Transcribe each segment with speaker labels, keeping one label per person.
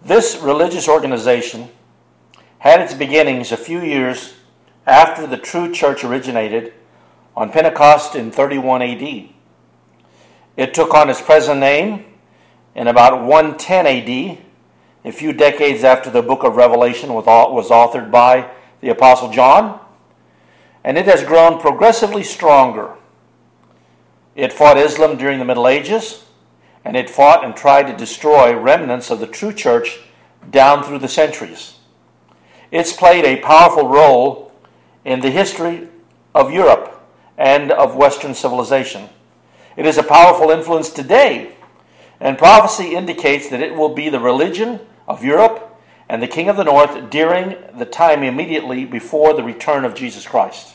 Speaker 1: This religious organization had its beginnings a few years after the true church originated on Pentecost in 31 AD. It took on its present name in about 110 AD, a few decades after the book of Revelation was authored by the Apostle John, and it has grown progressively stronger. It fought Islam during the Middle Ages, and it fought and tried to destroy remnants of the true church down through the centuries. It's played a powerful role in the history of Europe and of Western civilization. It is a powerful influence today, and prophecy indicates that it will be the religion of Europe and the King of the North during the time immediately before the return of Jesus Christ.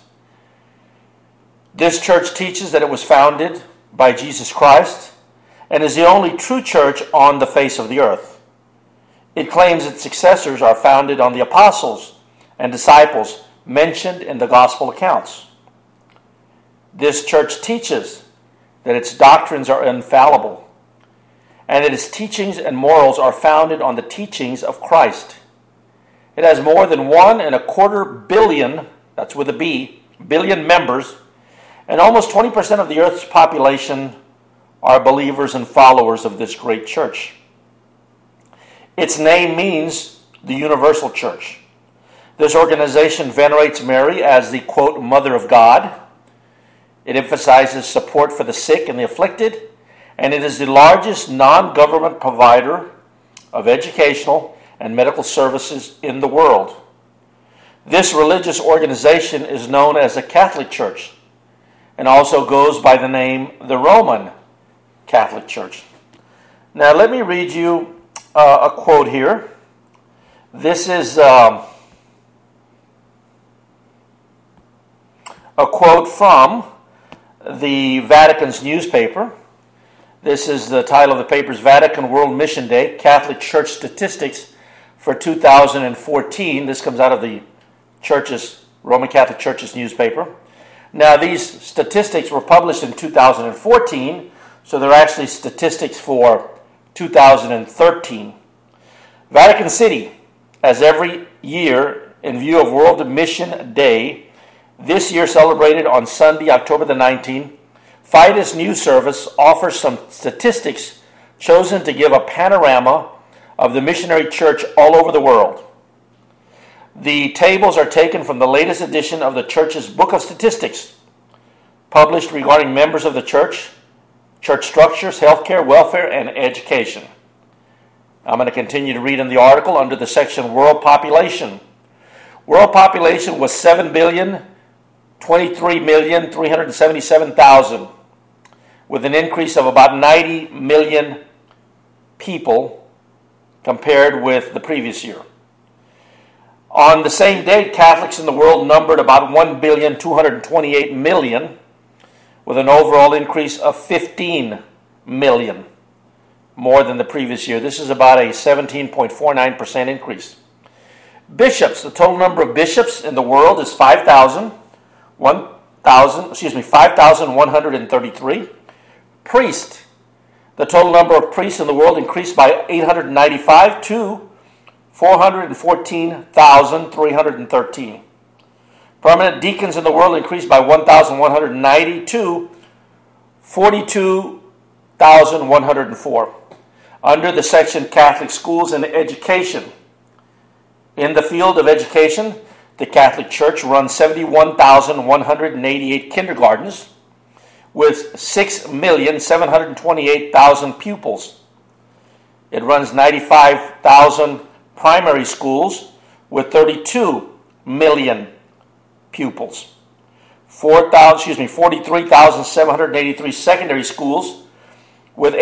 Speaker 1: This church teaches that it was founded by Jesus Christ and is the only true church on the face of the earth. It claims its successors are founded on the apostles and disciples mentioned in the gospel accounts. This church teaches that its doctrines are infallible and that its teachings and morals are founded on the teachings of Christ. It has more than 1.25 billion, that's with a B, billion members, and almost 20% of the earth's population are believers and followers of this great church. Its name means the universal church. This organization venerates Mary as the, quote, Mother of God. It emphasizes support for the sick and the afflicted, and it is the largest non-government provider of educational and medical services in the world. This religious organization is known as the Catholic Church and also goes by the name the Roman Catholic Church. Now let me read you a quote here. This is a quote from the Vatican's newspaper. This is the title of the paper's Vatican World Mission Day, Catholic Church Statistics for 2014. This comes out of the Roman Catholic Church's newspaper. Now, these statistics were published in 2014, so they're actually statistics for 2013. Vatican City, as every year in view of World Mission Day, this year celebrated on Sunday, October the 19th, Fides News Service offers some statistics chosen to give a panorama of the missionary church all over the world. The tables are taken from the latest edition of the church's Book of Statistics, published regarding members of the church structures, healthcare, welfare, and education. I'm going to continue to read in the article under the section World Population. World population was 7,023,377,000, with an increase of about 90 million people compared with the previous year. On the same date, Catholics in the world numbered about 1,228,000,000, with an overall increase of 15 million more than the previous year. This is about a 17.49% increase. Bishops, the total number of bishops in the world is 5,133. Priests, the total number of priests in the world increased by 895 to 414,313. Permanent deacons in the world increased by 1,190 to 42,104. Under the section Catholic Schools and Education, in the field of education, the Catholic Church runs 71,188 kindergartens with 6,728,000 pupils. It runs 95,000 primary schools with 32 million pupils. 43,783 secondary schools with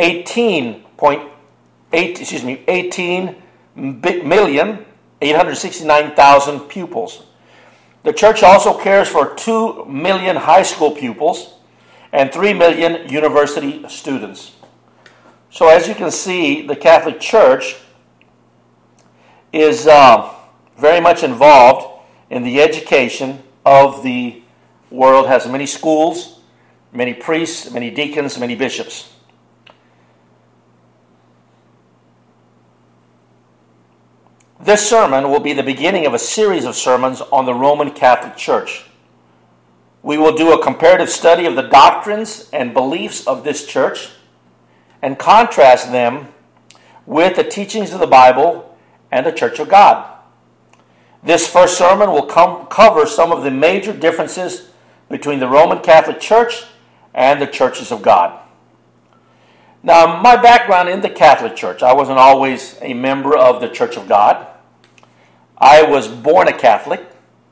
Speaker 1: 18,869,000 pupils. The church also cares for 2 million high school pupils and 3 million university students. So as you can see, the Catholic Church is very much involved in the education of the world, has many schools, many priests, many deacons, many bishops. This sermon will be the beginning of a series of sermons on the Roman Catholic Church. We will do a comparative study of the doctrines and beliefs of this church and contrast them with the teachings of the Bible and the Church of God. This first sermon will cover some of the major differences between the Roman Catholic Church and the churches of God. Now, my background in the Catholic Church, I wasn't always a member of the Church of God. I was born a Catholic.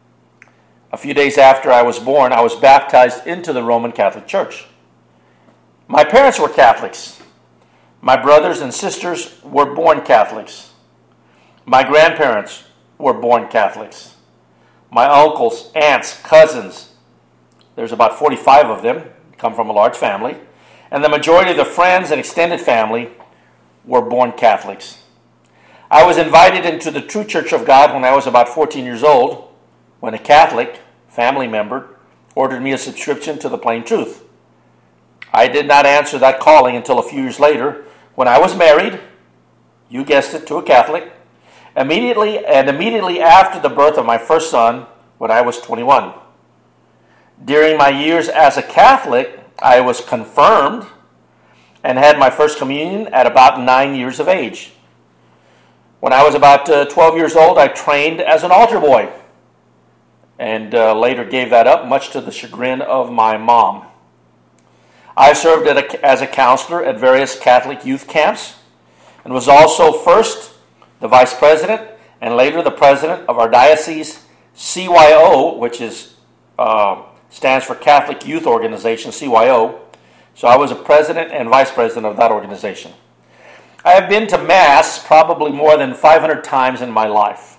Speaker 1: A few days after I was born, I was baptized into the Roman Catholic Church. My parents were Catholics. My brothers and sisters were born Catholics. My grandparents were born Catholics. My uncles, aunts, cousins, there's about 45 of them, come from a large family, and the majority of the friends and extended family were born Catholics. I was invited into the True Church of God when I was about 14 years old, when a Catholic family member ordered me a subscription to the Plain Truth. I did not answer that calling until a few years later, when I was married, you guessed it, to a Catholic, immediately after the birth of my first son, when I was 21. During my years as a Catholic, I was confirmed and had my first communion at about 9 years of age. When I was about 12 years old, I trained as an altar boy and later gave that up, much to the chagrin of my mom. I served as a counselor at various Catholic youth camps and was also first the vice president and later the president of our diocese CYO, which stands for Catholic Youth Organization, CYO. So I was a president and vice president of that organization. I have been to Mass probably more than 500 times in my life.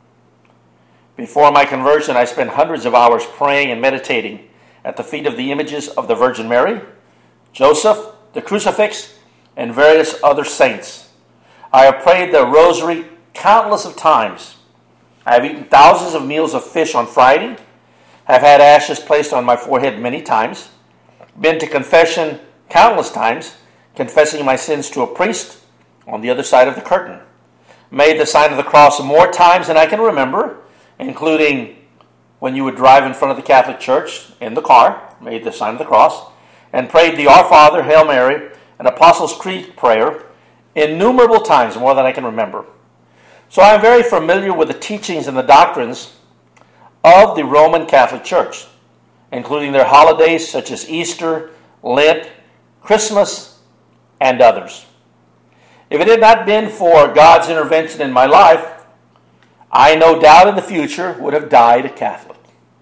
Speaker 1: Before my conversion, I spent hundreds of hours praying and meditating at the feet of the images of the Virgin Mary, Joseph, the crucifix, and various other saints. I have prayed the rosary countless of times. I have eaten thousands of meals of fish on Friday, have had ashes placed on my forehead many times, been to confession countless times, confessing my sins to a priest on the other side of the curtain, made the sign of the cross more times than I can remember, including when you would drive in front of the Catholic Church in the car, made the sign of the cross, and prayed the Our Father, Hail Mary, and Apostles' Creed prayer innumerable times, more than I can remember. So I am very familiar with the teachings and the doctrines of the Roman Catholic Church, including their holidays such as Easter, Lent, Christmas, and others. If it had not been for God's intervention in my life, I no doubt in the future would have died a Catholic.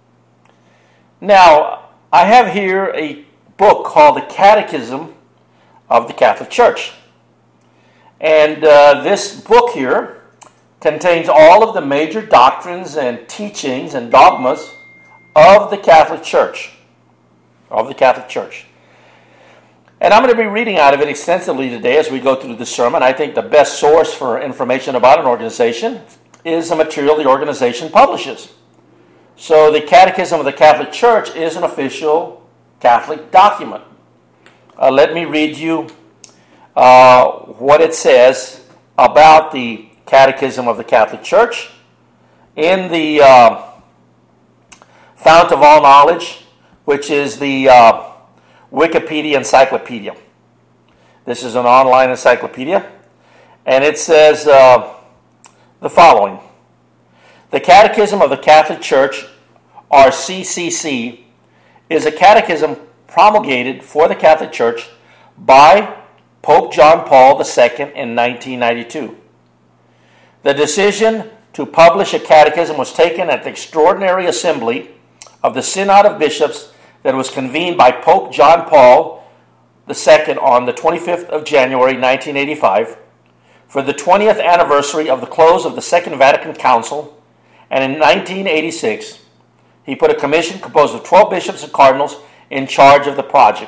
Speaker 1: Now, I have here a book called The Catechism of the Catholic Church. And this book here contains all of the major doctrines and teachings and dogmas of the Catholic Church. And I'm going to be reading out of it extensively today as we go through this sermon. I think the best source for information about an organization is the material the organization publishes. So the Catechism of the Catholic Church is an official Catholic document. Let me read you what it says about the Catechism of the Catholic Church in the Fount of All Knowledge, which is the Wikipedia Encyclopedia. This is an online encyclopedia, and it says the following. The Catechism of the Catholic Church, or CCC, is a catechism promulgated for the Catholic Church by Pope John Paul II in 1992. The decision to publish a catechism was taken at the Extraordinary Assembly of the Synod of Bishops that was convened by Pope John Paul II on the 25th of January 1985 for the 20th anniversary of the close of the Second Vatican Council, and in 1986 he put a commission composed of 12 bishops and cardinals in charge of the project.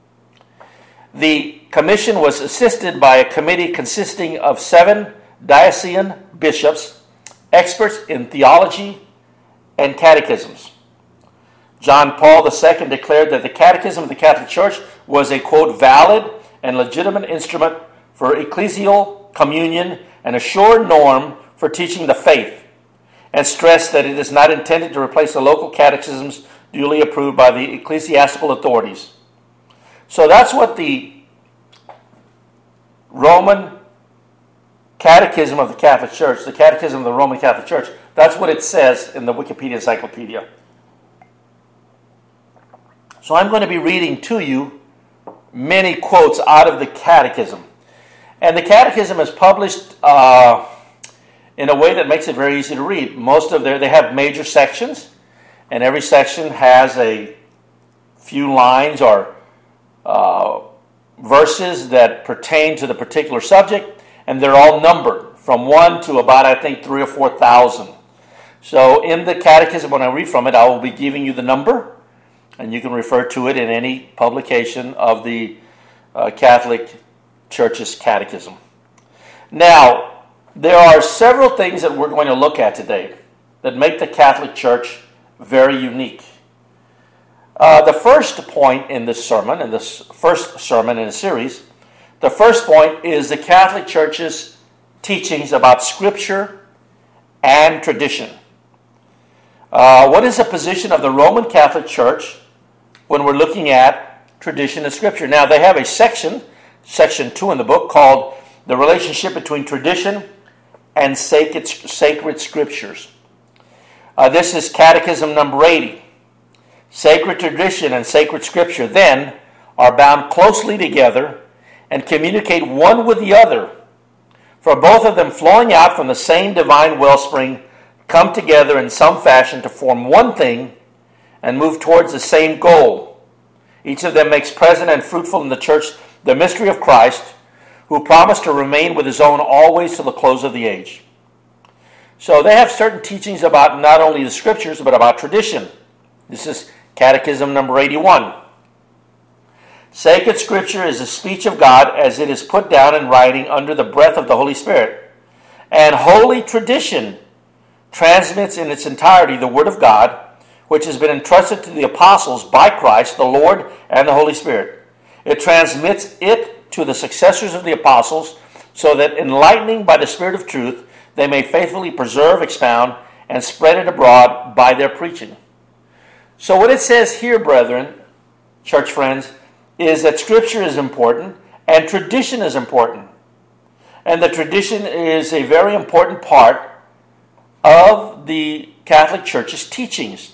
Speaker 1: The commission was assisted by a committee consisting of 7 diocesan bishops, experts in theology and catechisms. John Paul II declared that the Catechism of the Catholic Church was a, quote, valid and legitimate instrument for ecclesial communion and a sure norm for teaching the faith and stressed that it is not intended to replace the local catechisms duly approved by the ecclesiastical authorities. So that's what the Roman Catechism of the Catholic Church, the Catechism of the Roman Catholic Church, that's what it says in the Wikipedia Encyclopedia. So I'm going to be reading to you many quotes out of the Catechism. And the Catechism is published in a way that makes it very easy to read. They have major sections, and every section has a few lines or verses that pertain to the particular subject, and they're all numbered from 1 to about, I think, 3,000 or 4,000. So in the Catechism, when I read from it, I will be giving you the number, and you can refer to it in any publication of the Catholic Church's Catechism. Now, there are several things that we're going to look at today that make the Catholic Church very unique. The first point in this sermon, in this first sermon in a series, the first point is the Catholic Church's teachings about Scripture and tradition. What is the position of the Roman Catholic Church when we're looking at tradition and Scripture? Now, they have a section 2 in the book, called The Relationship Between Tradition and Sacred Scriptures. This is Catechism number 80. Sacred tradition and sacred Scripture, then, are bound closely together and communicate one with the other, for both of them flowing out from the same divine wellspring come together in some fashion to form one thing and move towards the same goal. Each of them makes present and fruitful in the church the mystery of Christ, who promised to remain with his own always to the close of the age. So they have certain teachings about not only the Scriptures, but about tradition. This is Catechism number 81. Sacred Scripture is the speech of God as it is put down in writing under the breath of the Holy Spirit. And holy tradition transmits in its entirety the Word of God, which has been entrusted to the apostles by Christ, the Lord, and the Holy Spirit. It transmits it to the successors of the apostles, so that enlightening by the Spirit of truth, they may faithfully preserve, expound, and spread it abroad by their preaching. So what it says here, brethren, church friends, is that Scripture is important and tradition is important. And the tradition is a very important part of the Catholic Church's teachings.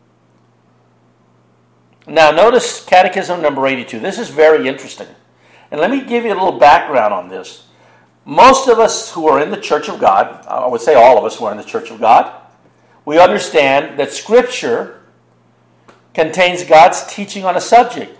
Speaker 1: Now notice Catechism number 82. This is very interesting. And let me give you a little background on this. Most of us who are in the Church of God, I would say all of us who are in the Church of God, we understand that Scripture contains God's teaching on a subject.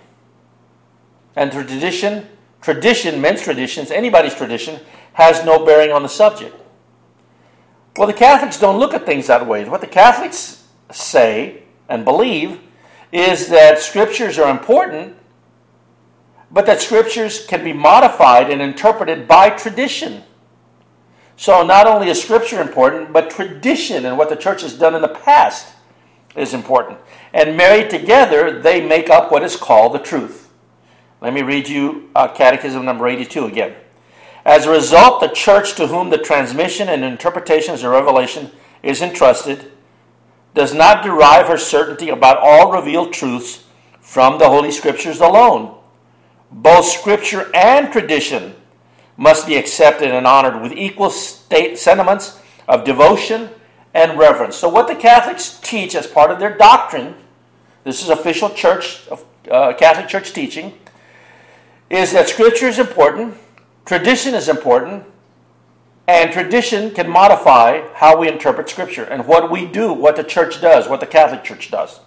Speaker 1: And tradition, men's traditions, anybody's tradition, has no bearing on the subject. Well, the Catholics don't look at things that way. What the Catholics say and believe is that Scriptures are important, but that Scriptures can be modified and interpreted by tradition. So not only is Scripture important, but tradition and what the Church has done in the past is important. And married together, they make up what is called the truth. Let me read you Catechism number 82 again. As a result, the Church to whom the transmission and interpretations of revelation is entrusted does not derive her certainty about all revealed truths from the Holy Scriptures alone. Both Scripture and tradition must be accepted and honored with equal sentiments of devotion and reverence. So what the Catholics teach as part of their doctrine, this is official church, Catholic Church teaching, is that Scripture is important, tradition is important, and tradition can modify how we interpret Scripture and what we do, what the Church does, what the Catholic Church does.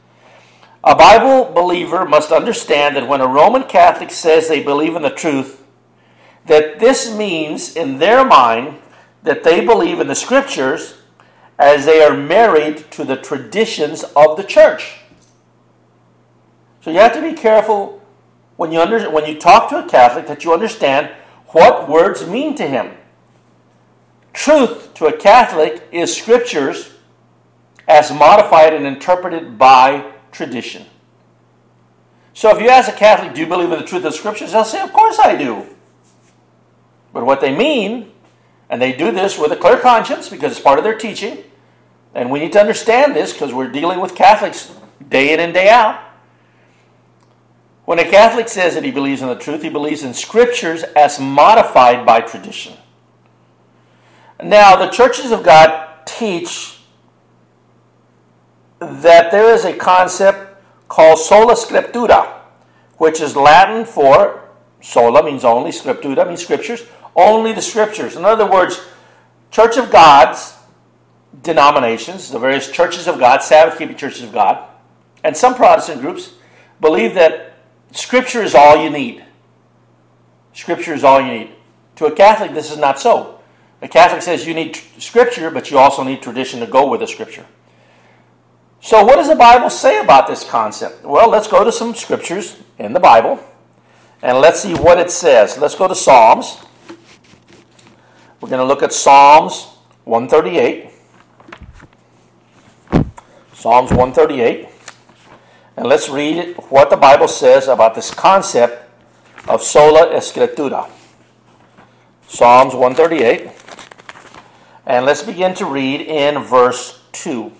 Speaker 1: A Bible believer must understand that when a Roman Catholic says they believe in the truth, that this means in their mind that they believe in the Scriptures as they are married to the traditions of the Church. So you have to be careful when you talk to a Catholic that you understand what words mean to him. Truth to a Catholic is Scriptures as modified and interpreted by tradition. So if you ask a Catholic, do you believe in the truth of the Scriptures? They'll say, of course I do. But what they mean And they do this with a clear conscience because it's part of their teaching. And we need to understand this because we're dealing with Catholics day in and day out. When a Catholic says that he believes in the truth, he believes in scriptures as modified by tradition. Now, the churches of God teach that there is a concept called sola scriptura, which is Latin for sola means only, scriptura means scriptures, only the scriptures. In other words, Church of God's denominations, the various churches of God, Sabbath-keeping churches of God, and some Protestant groups believe that Scripture is all you need. Scripture is all you need. To a Catholic, this is not so. A Catholic says you need Scripture, but you also need tradition to go with the Scripture. So what does the Bible say about this concept? Well, let's go to some Scriptures in the Bible, and let's see what it says. Let's go to Psalms. We're going to look at Psalms 138. Psalms 138. And let's read what the Bible says about this concept of sola scriptura. Psalms 138. And let's begin to read in verse 2.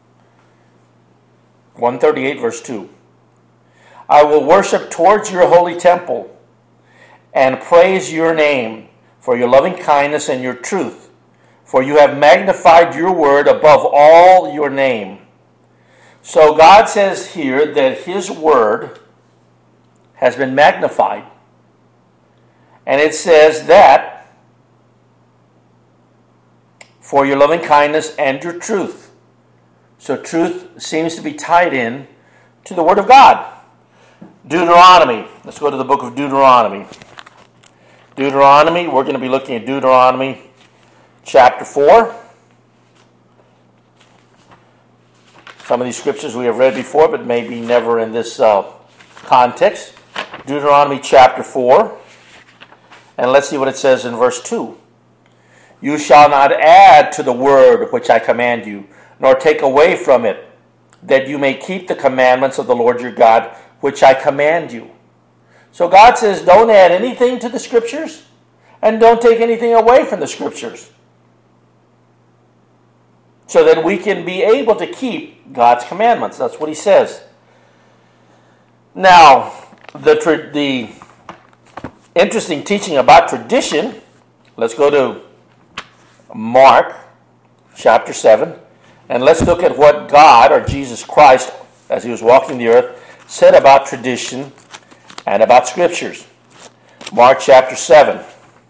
Speaker 1: 138 verse 2. I will worship towards your holy temple and praise your name for your loving kindness and your truth, for you have magnified your word above all your name. So God says here that his word has been magnified. And it says that for your loving kindness and your truth. So truth seems to be tied in to the word of God. Deuteronomy. Let's go to the book of Deuteronomy. Deuteronomy, we're going to be looking at Deuteronomy chapter 4. Some of these scriptures we have read before, but maybe never in this context. Deuteronomy chapter 4. And let's see what it says in verse 2. You shall not add to the word which I command you, nor take away from it, that you may keep the commandments of the Lord your God, which I command you. So God says, don't add anything to the scriptures, and don't take anything away from the scriptures, so that we can be able to keep God's commandments. That's what he says. Now, the interesting teaching about tradition, let's go to Mark chapter 7, and let's look at what God, or Jesus Christ, as he was walking the earth, said about tradition and about scriptures. Mark chapter 7.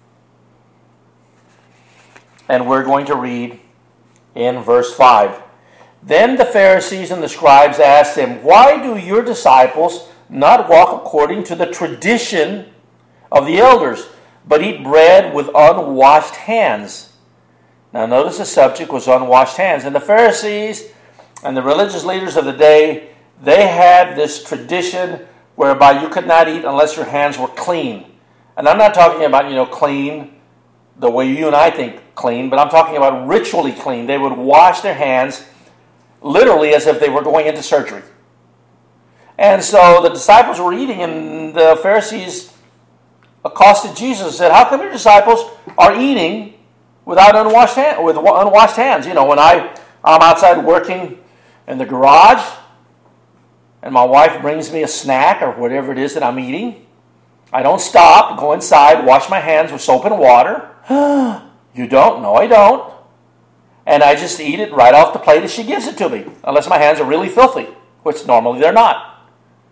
Speaker 1: And we're going to read in verse 5. Then the Pharisees and the scribes asked him, why do your disciples not walk according to the tradition of the elders, but eat bread with unwashed hands? Now notice the subject was unwashed hands. And the Pharisees and the religious leaders of the day, they had this tradition whereby you could not eat unless your hands were clean. And I'm not talking about, clean the way you and I think clean, but I'm talking about ritually clean. They would wash their hands literally as if they were going into surgery. And so the disciples were eating, and the Pharisees accosted Jesus and said, how come your disciples are eating without unwashed hands? When I'm outside working in the garage, and my wife brings me a snack or whatever it is that I'm eating, I don't stop, go inside, wash my hands with soap and water. You don't? No, I don't. And I just eat it right off the plate as she gives it to me, unless my hands are really filthy, which normally they're not.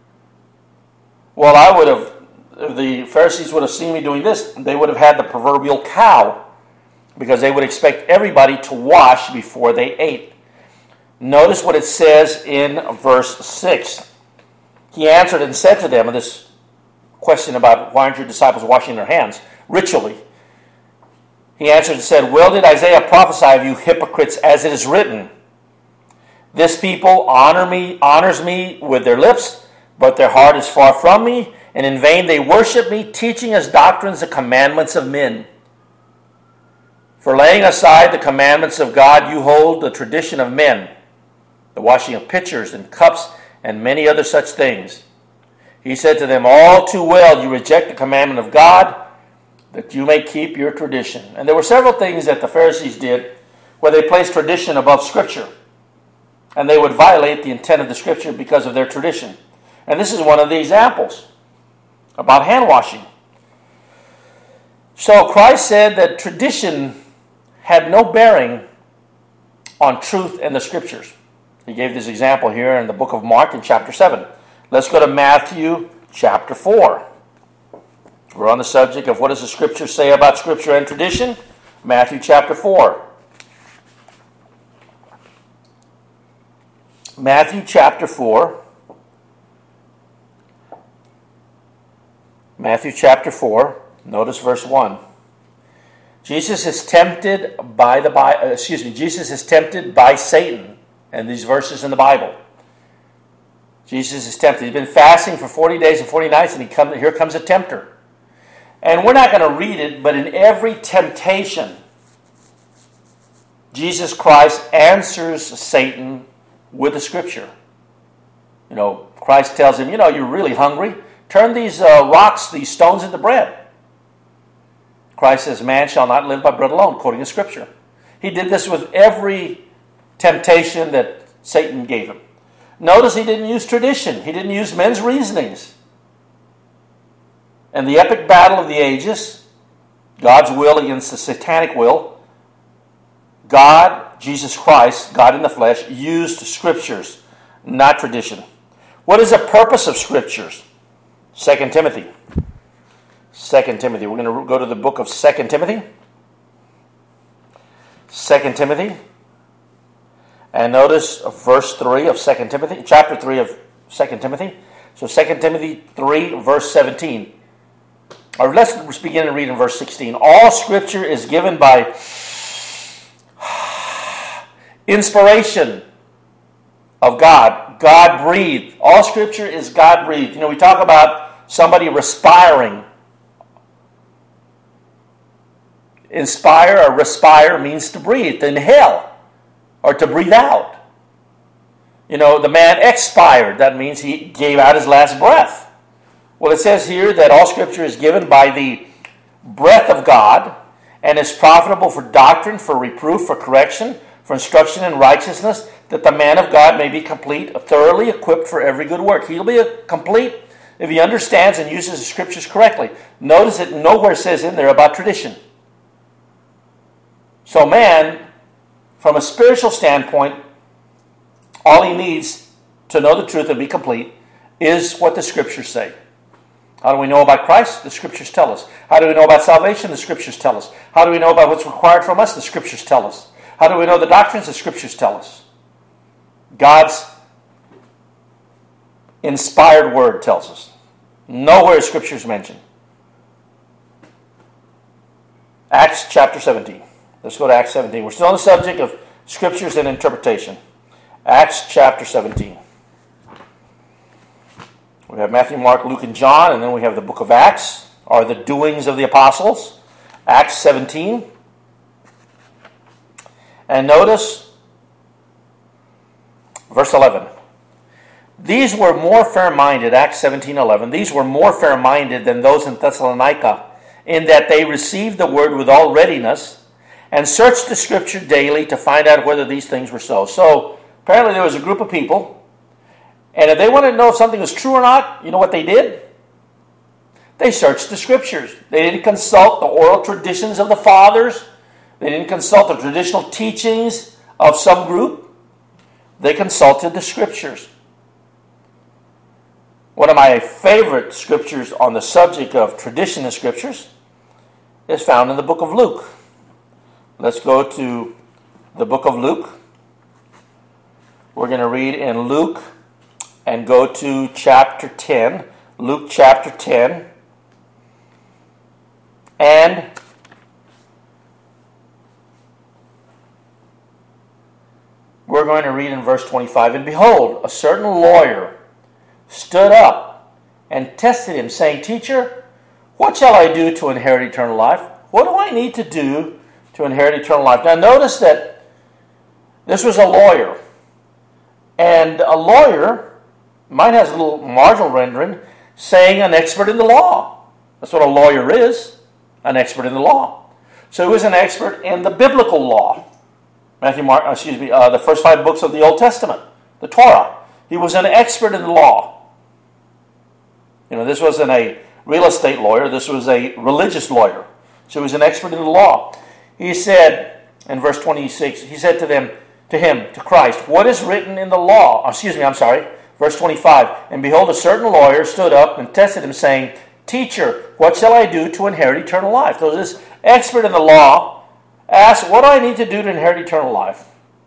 Speaker 1: Well, if the Pharisees would have seen me doing this, they would have had the proverbial cow, because they would expect everybody to wash before they ate. Notice what it says in verse 6. He answered and said to them, and this question about why aren't your disciples washing their hands ritually. He answered and said, well did Isaiah prophesy of you hypocrites, as it is written, this people honors me with their lips, but their heart is far from me, and in vain they worship me, teaching as doctrines the commandments of men. For laying aside the commandments of God, you hold the tradition of men, the washing of pitchers and cups, and many other such things. He said to them, all too well you reject the commandment of God, that you may keep your tradition. And there were several things that the Pharisees did where they placed tradition above Scripture. And they would violate the intent of the Scripture because of their tradition. And this is one of the examples about hand washing. So Christ said that tradition had no bearing on truth in the Scriptures. He gave this example here in the book of Mark in chapter 7. Let's go to Matthew chapter 4. We're on the subject of what does the Scripture say about Scripture and tradition. Matthew chapter 4. Matthew chapter 4. Matthew chapter 4. Notice verse 1. Jesus is tempted by Jesus is tempted by Satan. And these verses in the Bible. Jesus is tempted. He's been fasting for 40 days and 40 nights, and here comes a tempter. And we're not going to read it, but in every temptation, Jesus Christ answers Satan with the Scripture. Christ tells him, you're really hungry. Turn these rocks, these stones into bread. Christ says, man shall not live by bread alone, quoting the Scripture. He did this with every temptation that Satan gave him. Notice he didn't use tradition. He didn't use men's reasonings. And the epic battle of the ages, God's will against the satanic will, God, Jesus Christ, God in the flesh, used Scriptures, not tradition. What is the purpose of Scriptures? 2 Timothy. 2 Timothy. We're going to go to the book of 2 Timothy. 2 Timothy. And notice verse 3 of 2 Timothy, chapter 3 of 2 Timothy. So 2 Timothy 3, verse 17. Or let's begin to read in verse 16. All Scripture is given by inspiration of God. God-breathed. All Scripture is God-breathed. We talk about somebody respiring. Inspire or respire means to breathe, to inhale. Or to breathe out. The man expired. That means he gave out his last breath. Well, it says here that all Scripture is given by the breath of God and is profitable for doctrine, for reproof, for correction, for instruction in righteousness, that the man of God may be complete, thoroughly equipped for every good work. He'll be complete if he understands and uses the Scriptures correctly. Notice it nowhere says in there about tradition. So man, from a spiritual standpoint, all he needs to know the truth and be complete is what the Scriptures say. How do we know about Christ? The Scriptures tell us. How do we know about salvation? The Scriptures tell us. How do we know about what's required from us? The Scriptures tell us. How do we know the doctrines? The Scriptures tell us. God's inspired word tells us. Nowhere is Scriptures mentioned. Acts chapter 17. Let's go to Acts 17. We're still on the subject of Scriptures and interpretation. Acts chapter 17. We have Matthew, Mark, Luke, and John, and then we have the book of Acts, or the doings of the apostles. Acts 17. And notice verse 11. These were more fair-minded, Acts 17:11. These were more fair-minded than those in Thessalonica, in that they received the word with all readiness, and searched the Scripture daily to find out whether these things were so. So, apparently there was a group of people, and if they wanted to know if something was true or not, you know what they did? They searched the Scriptures. They didn't consult the oral traditions of the fathers. They didn't consult the traditional teachings of some group. They consulted the Scriptures. One of my favorite scriptures on the subject of tradition in Scriptures is found in the book of Luke. Let's go to the book of Luke. We're going to read in Luke and go to chapter 10. Luke chapter 10. And we're going to read in verse 25. And behold, a certain lawyer stood up and tested him, saying, Teacher, what shall I do to inherit eternal life? What do I need to do to inherit eternal life? Now notice that this was a lawyer. And a lawyer, mine has a little marginal rendering, saying an expert in the law. That's what a lawyer is. an expert in the law. So he was an expert in the biblical law. The first 5 books of the Old Testament, the Torah. He was an expert in the law. This wasn't a real estate lawyer. This was a religious lawyer. So he was an expert in the law. He said, in verse 26, he said to Christ, what is written in the law? Verse 25, and behold, a certain lawyer stood up and tested him, saying, Teacher, what shall I do to inherit eternal life? So this expert in the law asked, what do I need to do to inherit eternal life?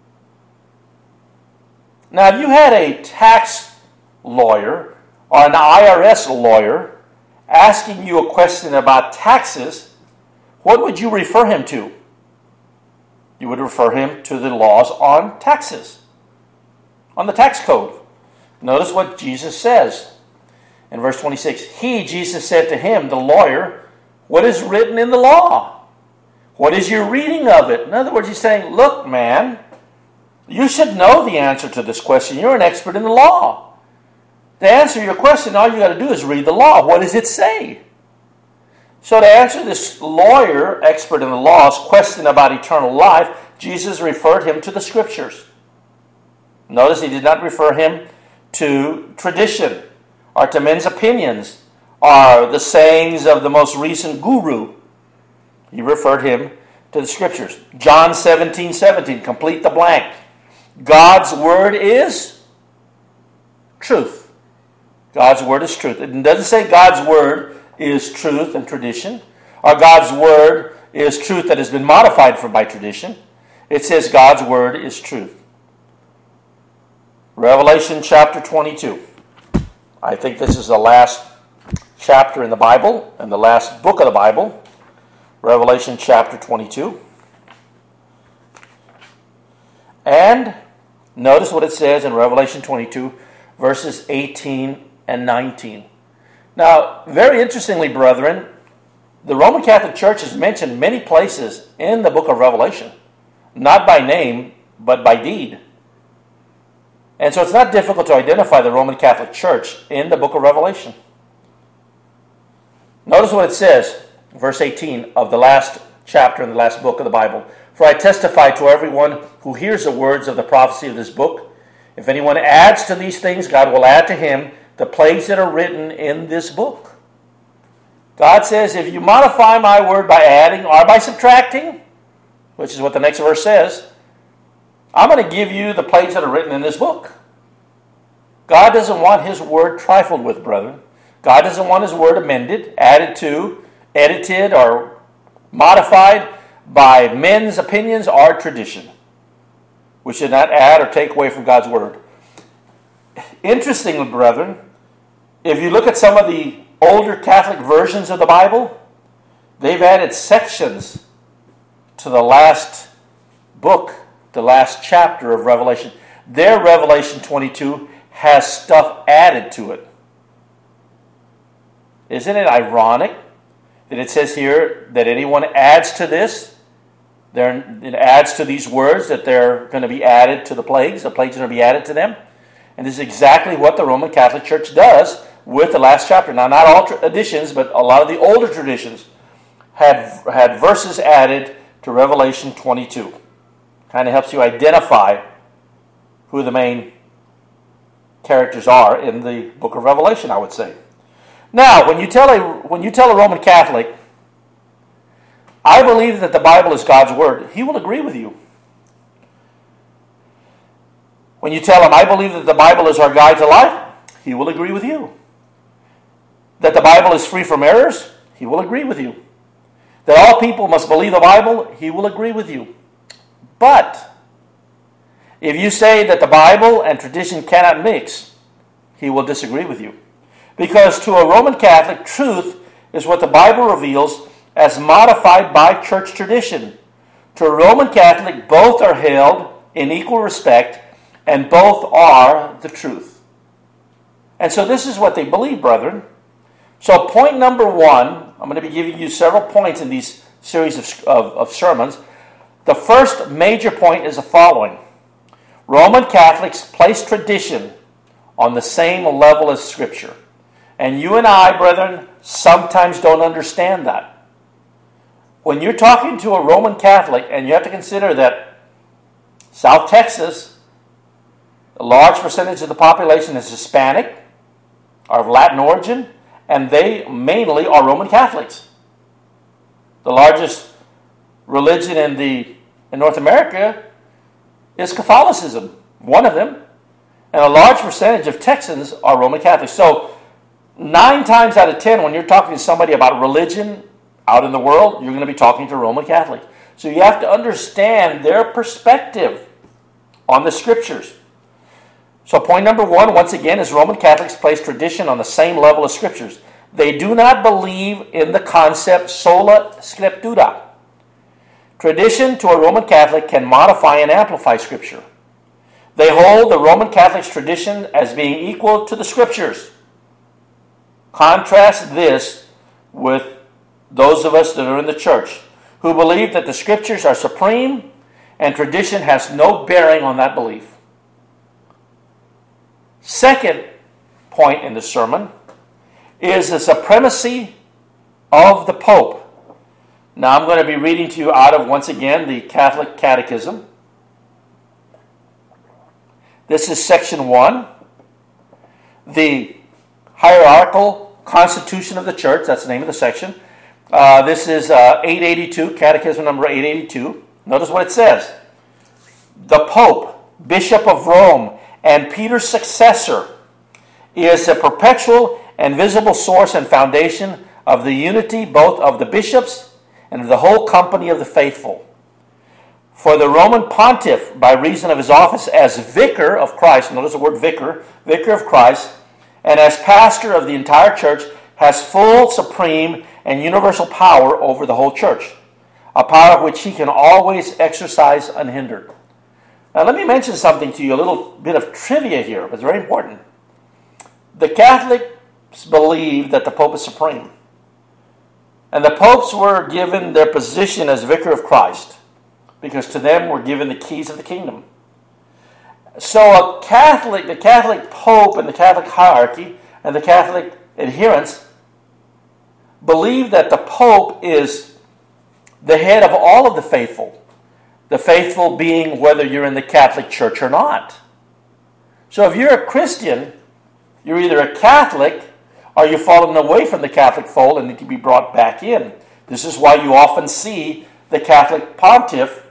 Speaker 1: Now, if you had a tax lawyer or an IRS lawyer asking you a question about taxes, what would you refer him to? You would refer him to the laws on taxes, on the tax code. Notice what Jesus says in verse 26. Jesus said to him, the lawyer, what is written in the law? What is your reading of it? In other words, he's saying, look, man, you should know the answer to this question. You're an expert in the law. To answer your question, all you got to do is read the law. What does it say? So to answer this lawyer, expert in the law's question about eternal life, Jesus referred him to the Scriptures. Notice he did not refer him to tradition or to men's opinions or the sayings of the most recent guru. He referred him to the Scriptures. John 17:17, complete the blank. God's word is truth. God's word is truth. It doesn't say God's word is truth and tradition, or God's word is truth that has been modified by tradition. It says God's word is truth. Revelation chapter 22. I think this is the last chapter in the Bible and the last book of the Bible. Revelation chapter 22. And notice what it says in Revelation 22, verses 18 and 19. Now, very interestingly, brethren, the Roman Catholic Church is mentioned many places in the book of Revelation. Not by name, but by deed. And so it's not difficult to identify the Roman Catholic Church in the book of Revelation. Notice what it says, verse 18 of the last chapter in the last book of the Bible. For I testify to everyone who hears the words of the prophecy of this book. If anyone adds to these things, God will add to him the plagues that are written in this book. God says, if you modify my word by adding or by subtracting, which is what the next verse says, I'm going to give you the plagues that are written in this book. God doesn't want his word trifled with, brethren. God doesn't want his word amended, added to, edited, or modified by men's opinions or tradition. We should not add or take away from God's word. Interestingly, brethren, if you look at some of the older Catholic versions of the Bible, they've added sections to the last book, the last chapter of Revelation. Their Revelation 22 has stuff added to it. Isn't it ironic that it says here that anyone adds to this, it adds to these words that they're going to be added to the plagues are going to be added to them? And this is exactly what the Roman Catholic Church does with the last chapter. Now, not all editions, but a lot of the older traditions had verses added to Revelation 22. Kind of helps you identify who the main characters are in the book of Revelation, I would say. Now, when you tell a Roman Catholic, I believe that the Bible is God's word, he will agree with you. When you tell him, I believe that the Bible is our guide to life, he will agree with you. That the Bible is free from errors, he will agree with you. That all people must believe the Bible, he will agree with you. But if you say that the Bible and tradition cannot mix, he will disagree with you. Because to a Roman Catholic, truth is what the Bible reveals as modified by church tradition. To a Roman Catholic, both are held in equal respect, and both are the truth. And so this is what they believe, brethren. So point number one, I'm going to be giving you several points in these series of sermons. The first major point is the following. Roman Catholics place tradition on the same level as Scripture. And you and I, brethren, sometimes don't understand that. when you're talking to a Roman Catholic, and you have to consider that South Texas, a large percentage of the population is Hispanic, are of Latin origin, and they mainly are Roman Catholics. The largest religion in North America is Catholicism, one of them, and a large percentage of Texans are Roman Catholics. So 9 times out of 10, when you're talking to somebody about religion out in the world, you're going to be talking to a Roman Catholic. So you have to understand their perspective on the Scriptures. So point number 1, once again, is Roman Catholics place tradition on the same level as Scriptures. They do not believe in the concept sola scriptura. Tradition to a Roman Catholic can modify and amplify Scripture. They hold the Roman Catholic's tradition as being equal to the Scriptures. Contrast this with those of us that are in the church who believe that the Scriptures are supreme and tradition has no bearing on that belief. Second point in the sermon is the supremacy of the Pope. Now I'm going to be reading to you out of, once again, the Catholic Catechism. This is section 1. The hierarchical constitution of the church, that's the name of the section. This is 882, Catechism number 882. Notice what it says. The Pope, Bishop of Rome, and Peter's successor, is a perpetual and visible source and foundation of the unity both of the bishops and of the whole company of the faithful. For the Roman pontiff, by reason of his office as vicar of Christ, notice the word vicar, vicar of Christ, and as pastor of the entire church, has full, supreme, and universal power over the whole church, a power which he can always exercise unhindered. Now let me mention something to you, a little bit of trivia here, but it's very important. The Catholics believe that the Pope is supreme. And the popes were given their position as vicar of Christ, because to them were given the keys of the kingdom. So the Catholic Pope and the Catholic hierarchy and the Catholic adherents believe that the Pope is the head of all of the faithful being whether you're in the Catholic Church or not. So if you're a Christian, you're either a Catholic or you've fallen away from the Catholic fold and need to be brought back in. This is why you often see the Catholic pontiff,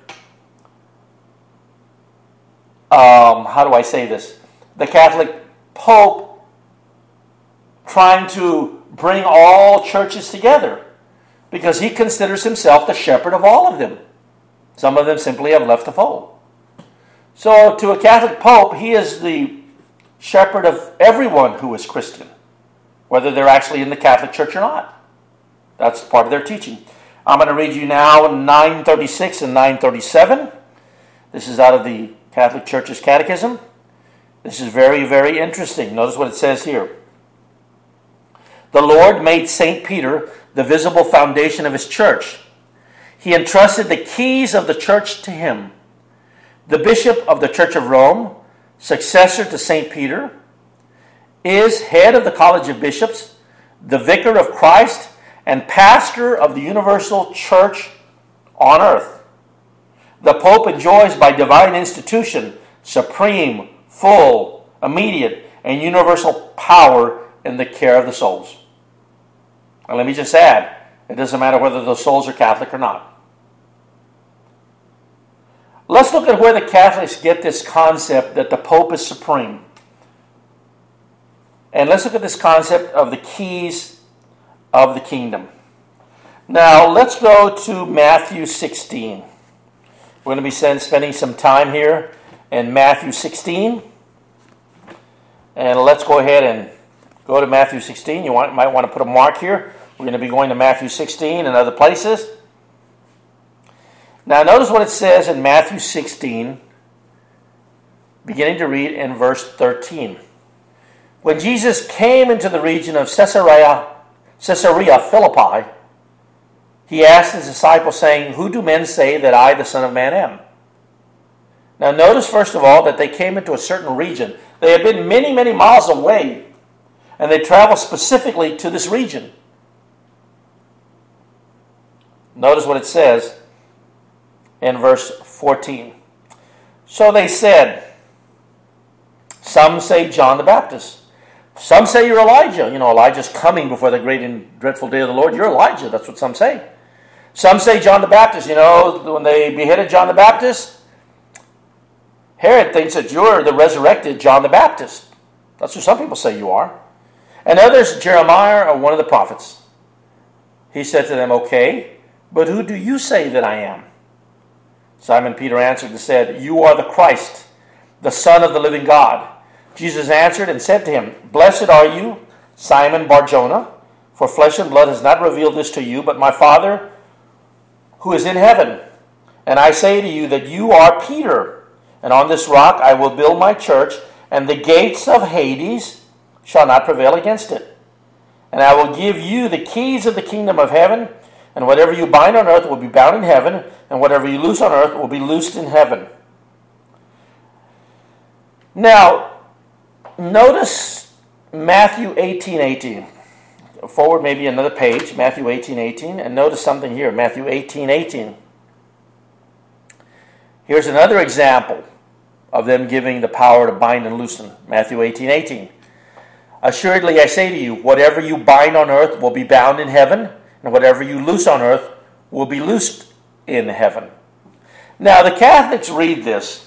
Speaker 1: the Catholic Pope trying to bring all churches together because he considers himself the shepherd of all of them. Some of them simply have left the fold. So to a Catholic Pope, he is the shepherd of everyone who is Christian, whether they're actually in the Catholic Church or not. That's part of their teaching. I'm going to read you now 936 and 937. This is out of the Catholic Church's Catechism. This is very, very interesting. Notice what it says here. The Lord made St. Peter the visible foundation of his church. He entrusted the keys of the church to him. The bishop of the Church of Rome, successor to St. Peter, is head of the College of Bishops, the vicar of Christ, and pastor of the universal church on earth. The Pope enjoys by divine institution supreme, full, immediate, and universal power in the care of the souls. And let me just add, it doesn't matter whether those souls are Catholic or not. Let's look at where the Catholics get this concept that the Pope is supreme. And let's look at this concept of the keys of the kingdom. Now, let's go to Matthew 16. We're going to be spending some time here in Matthew 16. And let's go ahead and go to Matthew 16. You might want to put a mark here. We're going to be going to Matthew 16 and other places. Now, notice what it says in Matthew 16, beginning to read in verse 13. When Jesus came into the region of Caesarea Philippi, he asked his disciples, saying, "Who do men say that I, the Son of Man, am?" Now, notice, first of all, that they came into a certain region. They had been many, many miles away, and they traveled specifically to this region. Notice what it says in verse 14. So they said, some say John the Baptist. Some say you're Elijah. Elijah's coming before the great and dreadful day of the Lord. You're Elijah. That's what some say. Some say John the Baptist. When they beheaded John the Baptist, Herod thinks that you're the resurrected John the Baptist. That's what some people say you are. And others, Jeremiah or one of the prophets. He said to them, okay, but who do you say that I am? Simon Peter answered and said, you are the Christ, the Son of the living God. Jesus answered and said to him, blessed are you, Simon Bar-Jonah, for flesh and blood has not revealed this to you, but my Father who is in heaven. And I say to you that you are Peter, and on this rock I will build my church, and the gates of Hades shall not prevail against it. And I will give you the keys of the kingdom of heaven, and whatever you bind on earth will be bound in heaven, and whatever you loose on earth will be loosed in heaven. Now, notice Matthew 18:18. Forward maybe another page, Matthew 18:18, and notice something here, Matthew 18:18. Here's another example of them giving the power to bind and loosen. Matthew 18:18. Assuredly I say to you, whatever you bind on earth will be bound in heaven, and whatever you loose on earth will be loosed in heaven. Now the Catholics read this,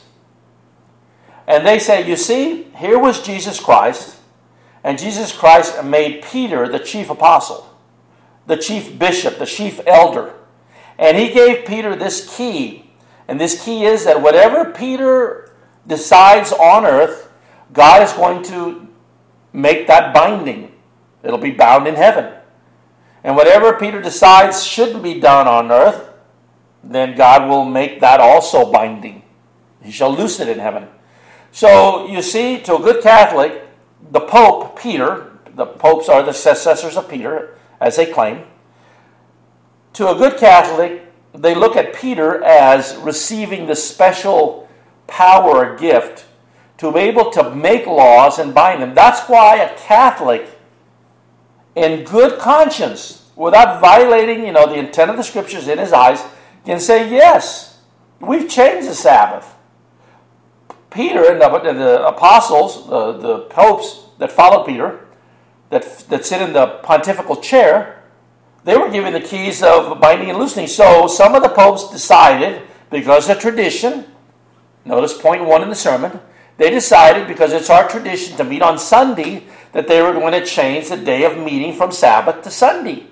Speaker 1: and they say, you see, here was Jesus Christ, and Jesus Christ made Peter the chief apostle, the chief bishop, the chief elder. And he gave Peter this key. And this key is that whatever Peter decides on earth, God is going to make that binding. It'll be bound in heaven. And whatever Peter decides shouldn't be done on earth, then God will make that also binding. He shall loose it in heaven. So, you see, to a good Catholic, the Pope, Peter, the popes are the successors of Peter, as they claim. To a good Catholic, they look at Peter as receiving the special power or gift to be able to make laws and bind them. That's why a Catholic, in good conscience, without violating, the intent of the Scriptures in his eyes, can say, yes, we've changed the Sabbath. Peter and the apostles, the popes that followed Peter, that sit in the pontifical chair, they were given the keys of binding and loosening. So some of the popes decided, because of tradition, notice point 1 in the sermon, they decided, because it's our tradition to meet on Sunday, that they were going to change the day of meeting from Sabbath to Sunday.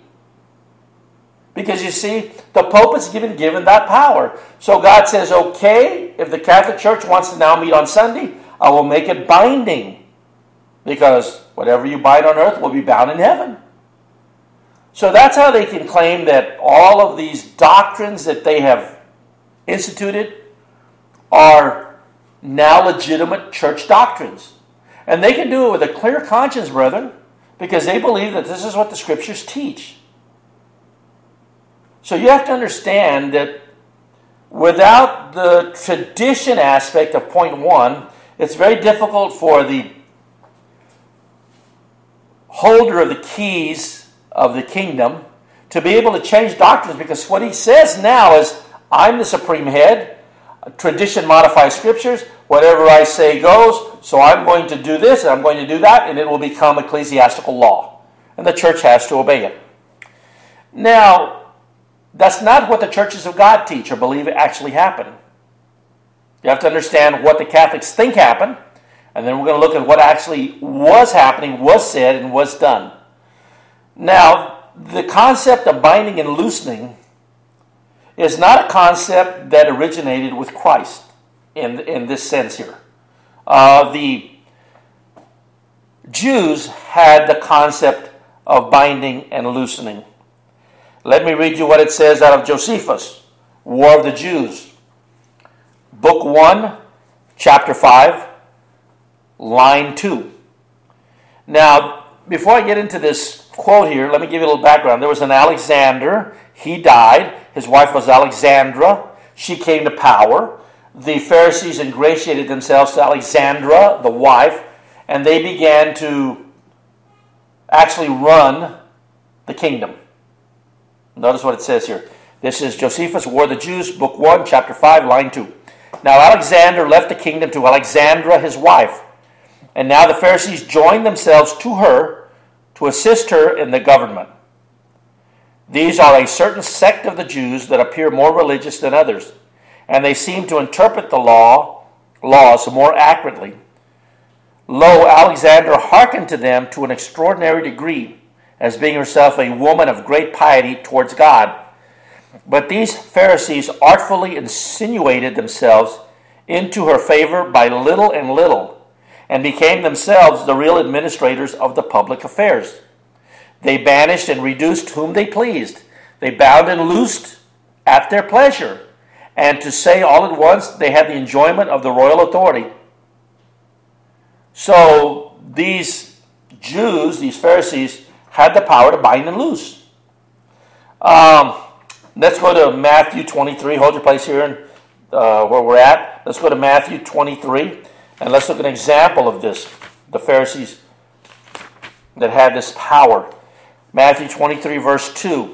Speaker 1: Because you see, the Pope is given that power. So God says, okay, if the Catholic Church wants to now meet on Sunday, I will make it binding. Because whatever you bind on earth will be bound in heaven. So that's how they can claim that all of these doctrines that they have instituted are now legitimate church doctrines. And they can do it with a clear conscience, brethren, because they believe that this is what the Scriptures teach. So you have to understand that without the tradition aspect of point 1, it's very difficult for the holder of the keys of the kingdom to be able to change doctrines, because what he says now is, I'm the supreme head, tradition modifies Scriptures, whatever I say goes, so I'm going to do this and I'm going to do that, and it will become ecclesiastical law. And the church has to obey it. Now, that's not what the churches of God teach or believe actually happened. You have to understand what the Catholics think happened, and then we're going to look at what actually was happening, was said, and was done. Now, the concept of binding and loosening is not a concept that originated with Christ in this sense here. The Jews had the concept of binding and loosening. Let me read you what it says out of Josephus, War of the Jews. Book 1, chapter 5, line 2. Now, before I get into this quote here, let me give you a little background. There was an Alexander. He died. His wife was Alexandra. She came to power. The Pharisees ingratiated themselves to Alexandra, the wife, and they began to actually run the kingdom. Notice what it says here. This is Josephus' War of the Jews, Book 1, Chapter 5, line 2. Now Alexander left the kingdom to Alexandra, his wife. And now the Pharisees joined themselves to her to assist her in the government. These are a certain sect of the Jews that appear more religious than others, and they seem to interpret the laws more accurately. Lo, Alexandra hearkened to them to an extraordinary degree, as being herself a woman of great piety towards God. But these Pharisees artfully insinuated themselves into her favor by little and little, and became themselves the real administrators of the public affairs. They banished and reduced whom they pleased. They bound and loosed at their pleasure. And to say all at once, they had the enjoyment of the royal authority. So these Jews, these Pharisees, had the power to bind and loose. Let's go to Matthew 23. Hold your place here and where we're at. Let's go to Matthew 23, and let's look at an example of this. The Pharisees that had this power. Matthew 23, verse 2.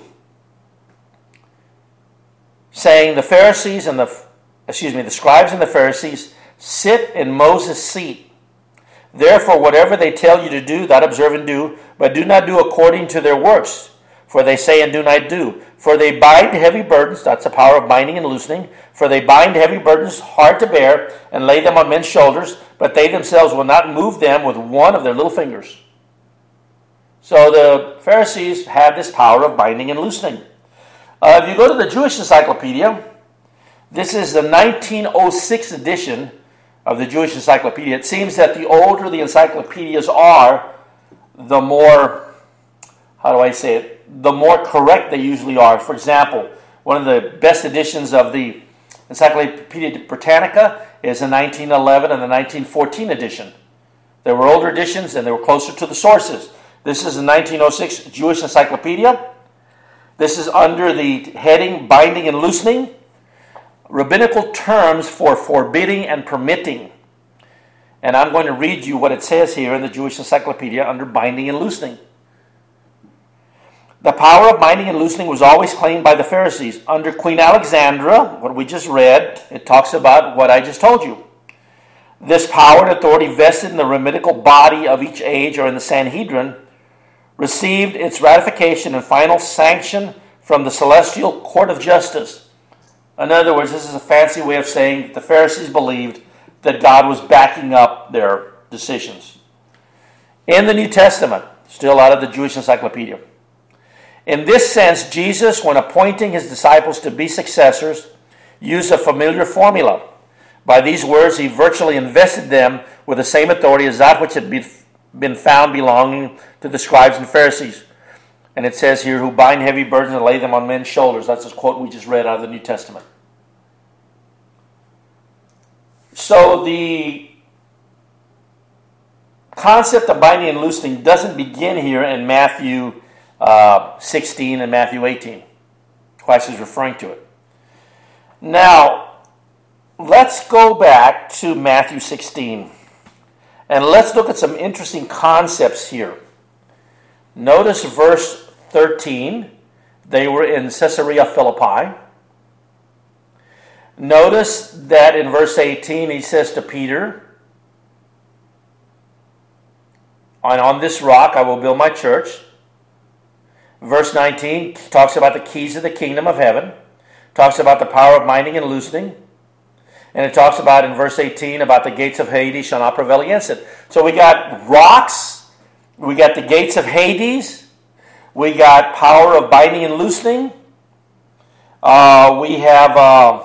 Speaker 1: Saying, the scribes and the Pharisees sit in Moses' seat. Therefore, whatever they tell you to do, that observe and do, but do not do according to their works. For they say and do not do. For they bind heavy burdens, that's the power of binding and loosening. For they bind heavy burdens hard to bear, and lay them on men's shoulders, but they themselves will not move them with one of their little fingers. So the Pharisees had this power of binding and loosening. If you go to the Jewish Encyclopedia, this is the 1906 edition of the Jewish Encyclopedia. It seems that the older the encyclopedias are, the more, the more correct they usually are. For example, one of the best editions of the Encyclopedia Britannica is the 1911 and the 1914 edition. There were older editions and they were closer to the sources. This is the 1906 Jewish Encyclopedia. This is under the heading Binding and Loosening, rabbinical terms for forbidding and permitting. And I'm going to read you what it says here in the Jewish Encyclopedia under binding and loosening. The power of binding and loosening was always claimed by the Pharisees. Under Queen Alexandra, what we just read, it talks about what I just told you. This power and authority vested in the rabbinical body of each age or in the Sanhedrin received its ratification and final sanction from the celestial court of justice. In other words, this is a fancy way of saying that the Pharisees believed that God was backing up their decisions. In the New Testament, still out of the Jewish Encyclopedia, in this sense, Jesus, when appointing his disciples to be successors, used a familiar formula. By these words, he virtually invested them with the same authority as that which had been found belonging to the scribes and Pharisees. And it says here, who bind heavy burdens and lay them on men's shoulders. That's a quote we just read out of the New Testament. So the concept of binding and loosening doesn't begin here in Matthew 16 and Matthew 18. Christ is referring to it. Now, let's go back to Matthew 16. And let's look at some interesting concepts here. Notice verse 13. They were in Caesarea Philippi. Notice that in verse 18 he says to Peter, and on this rock I will build my church. Verse 19 talks about the keys of the kingdom of heaven. Talks about the power of binding and loosening. And it talks about in verse 18 about the gates of Hades shall not prevail against it. So we got rocks. We got the gates of Hades. We got power of binding and loosening. We have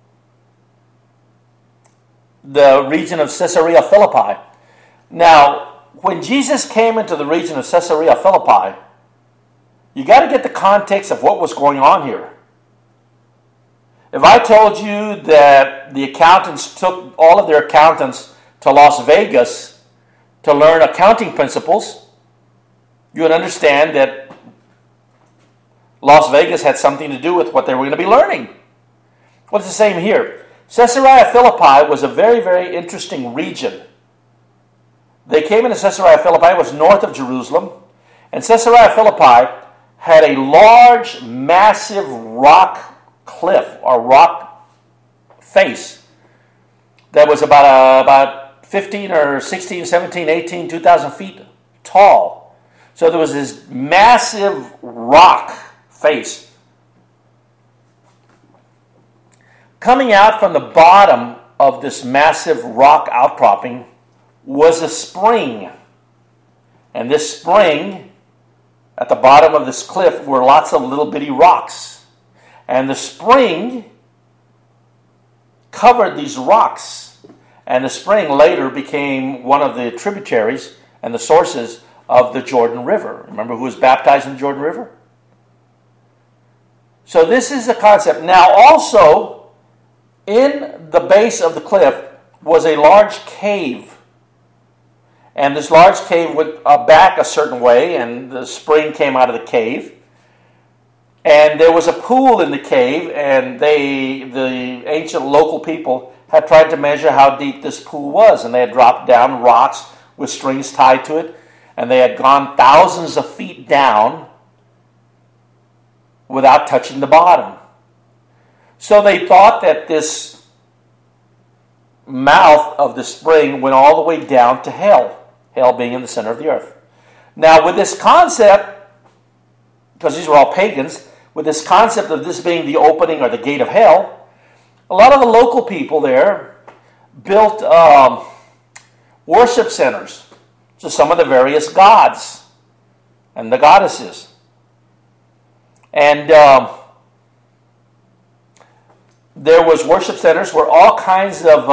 Speaker 1: the region of Caesarea Philippi. Now, when Jesus came into the region of Caesarea Philippi, you got to get the context of what was going on here. If I told you that the accountants took all of their accountants to Las Vegas to learn accounting principles, you would understand that Las Vegas had something to do with what they were going to be learning. Well, it's the same here. Caesarea Philippi was a very, very interesting region. They came into Caesarea Philippi. It was north of Jerusalem. And Caesarea Philippi had a large, massive rock cliff or rock face that was about 15 or 16, 17, 18, 2,000 feet tall. So there was this massive rock face. Coming out from the bottom of this massive rock outcropping was a spring. And this spring, at the bottom of this cliff, were lots of little bitty rocks. And the spring covered these rocks. And the spring later became one of the tributaries and the sources of the Jordan River. Remember who was baptized in the Jordan River? So this is the concept. Now also, in the base of the cliff was a large cave. And this large cave went back a certain way, and the spring came out of the cave. And there was a pool in the cave, and the ancient local people had tried to measure how deep this pool was. And they had dropped down rocks with strings tied to it, and they had gone thousands of feet down without touching the bottom. So they thought that this mouth of the spring went all the way down to hell. Hell being in the center of the earth. Now, with this concept, because these were all pagans, with this concept of this being the opening or the gate of hell, a lot of the local people there built worship centers to some of the various gods and the goddesses. And there was worship centers where all kinds of,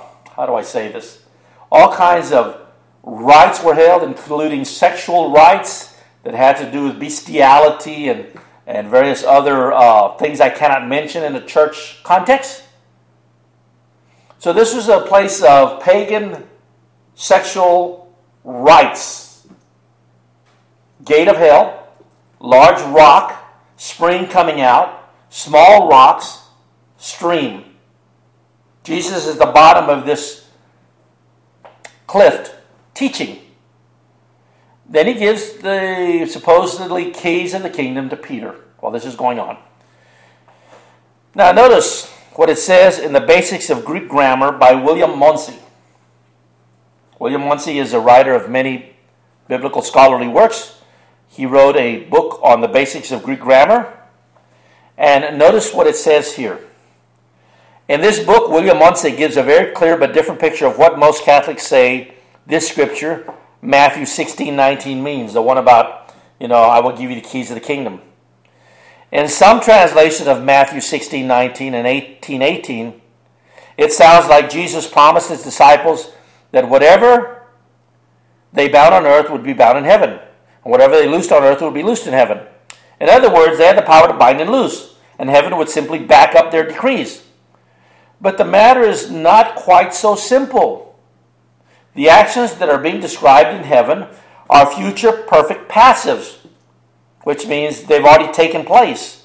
Speaker 1: all kinds of rites were held, including sexual rites that had to do with bestiality and various other things I cannot mention in a church context. So this was a place of pagan sexual rites. Gate of hell, large rock, spring coming out, small rocks, stream. Jesus is the bottom of this cliff teaching. Then he gives the supposedly keys of the kingdom to Peter while this is going on. Now notice what it says in the Basics of Greek Grammar by William Monsey. William Monsey is a writer of many biblical scholarly works. He wrote a book on the Basics of Greek Grammar. And notice what it says here. In this book, William Monsey gives a very clear but different picture of what most Catholics say this scripture, Matthew 16:19, means. The one about, I will give you the keys of the kingdom. In some translations of Matthew 16:19 and 18:18, it sounds like Jesus promised his disciples that whatever they bound on earth would be bound in heaven, and whatever they loosed on earth would be loosed in heaven. In other words, they had the power to bind and loose, and heaven would simply back up their decrees. But the matter is not quite so simple. The actions that are being described in heaven are future perfect passives, which means they've already taken place.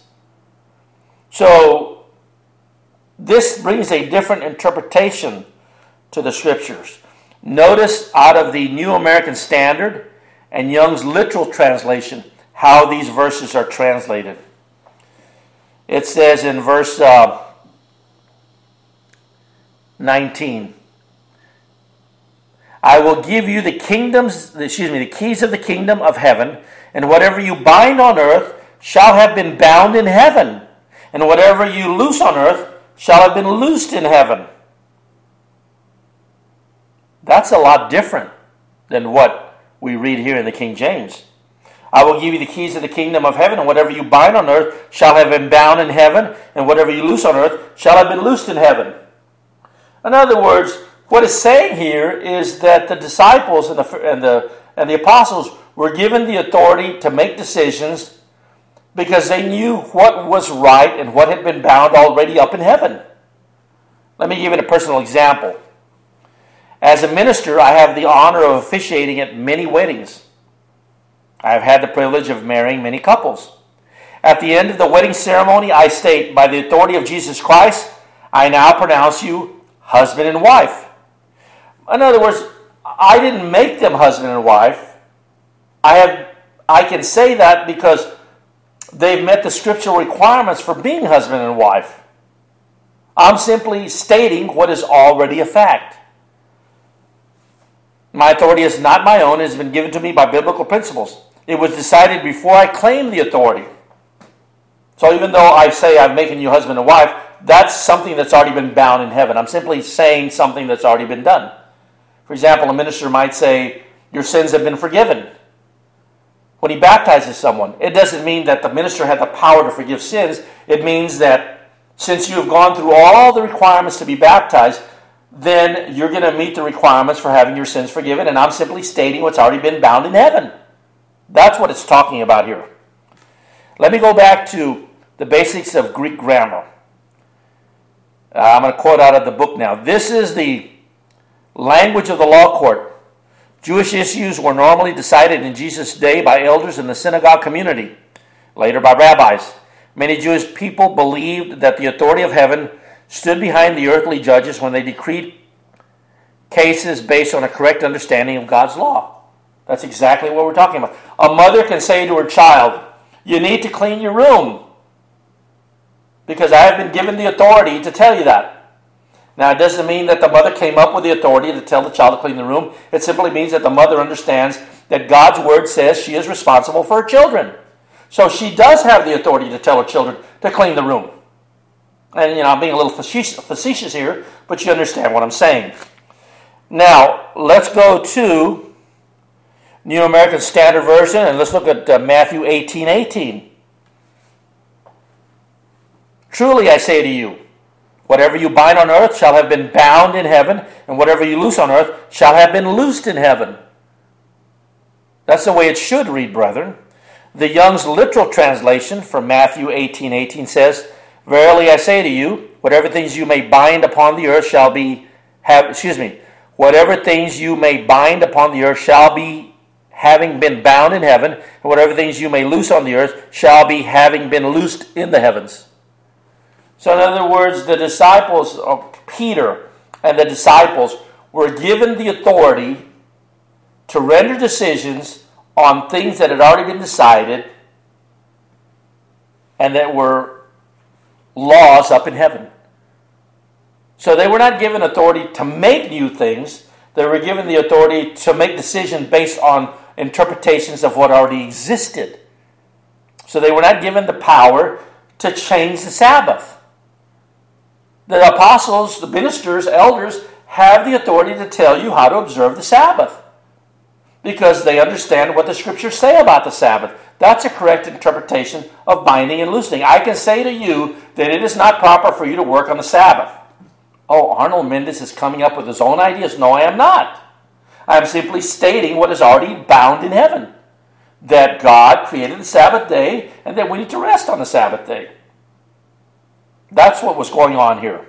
Speaker 1: So this brings a different interpretation to the scriptures. Notice out of the New American Standard and Young's literal translation how these verses are translated. It says in verse 19, I will give you the keys of the kingdom of heaven, and whatever you bind on earth shall have been bound in heaven, and whatever you loose on earth shall have been loosed in heaven. That's a lot different than what we read here in the King James. I will give you the keys of the kingdom of heaven, and whatever you bind on earth shall have been bound in heaven, and whatever you loose on earth shall have been loosed in heaven. In other words, what it's saying here is that the disciples and the apostles were given the authority to make decisions because they knew what was right and what had been bound already up in heaven. Let me give you a personal example. As a minister, I have the honor of officiating at many weddings. I have had the privilege of marrying many couples. At the end of the wedding ceremony, I state, by the authority of Jesus Christ, I now pronounce you husband and wife. In other words, I didn't make them husband and wife. I can say that because they've met the scriptural requirements for being husband and wife. I'm simply stating what is already a fact. My authority is not my own. It has been given to me by biblical principles. It was decided before I claimed the authority. So even though I say I'm making you husband and wife, that's something that's already been bound in heaven. I'm simply saying something that's already been done. For example, a minister might say, your sins have been forgiven. When he baptizes someone, it doesn't mean that the minister had the power to forgive sins. It means that since you have gone through all the requirements to be baptized, then you're going to meet the requirements for having your sins forgiven, and I'm simply stating what's already been bound in heaven. That's what it's talking about here. Let me go back to the basics of Greek grammar. I'm going to quote out of the book now. This is the language of the law court. Jewish issues were normally decided in Jesus' day by elders in the synagogue community, later by rabbis. Many Jewish people believed that the authority of heaven stood behind the earthly judges when they decreed cases based on a correct understanding of God's law. That's exactly what we're talking about. A mother can say to her child, you need to clean your room because I have been given the authority to tell you that. Now, it doesn't mean that the mother came up with the authority to tell the child to clean the room. It simply means that the mother understands that God's word says she is responsible for her children. So she does have the authority to tell her children to clean the room. And, I'm being a little facetious here, but you understand what I'm saying. Now, let's go to New American Standard Version, and let's look at Matthew 18:18. Truly I say to you, whatever you bind on earth shall have been bound in heaven, and whatever you loose on earth shall have been loosed in heaven. That's the way it should read, brethren. The Young's literal translation from Matthew 18:18 says, verily I say to you, whatever things you may bind upon the earth shall be, whatever things you may bind upon the earth shall be having been bound in heaven, and whatever things you may loose on the earth shall be having been loosed in the heavens. So in other words, the disciples of Peter and the disciples were given the authority to render decisions on things that had already been decided and that were laws up in heaven. So they were not given authority to make new things. They were given the authority to make decisions based on interpretations of what already existed. So they were not given the power to change the Sabbath. The apostles, the ministers, elders have the authority to tell you how to observe the Sabbath because they understand what the scriptures say about the Sabbath. That's a correct interpretation of binding and loosening. I can say to you that it is not proper for you to work on the Sabbath. Oh, Arnold Mendes is coming up with his own ideas. No, I am not. I am simply stating what is already bound in heaven. That God created the Sabbath day and that we need to rest on the Sabbath day. That's what was going on here.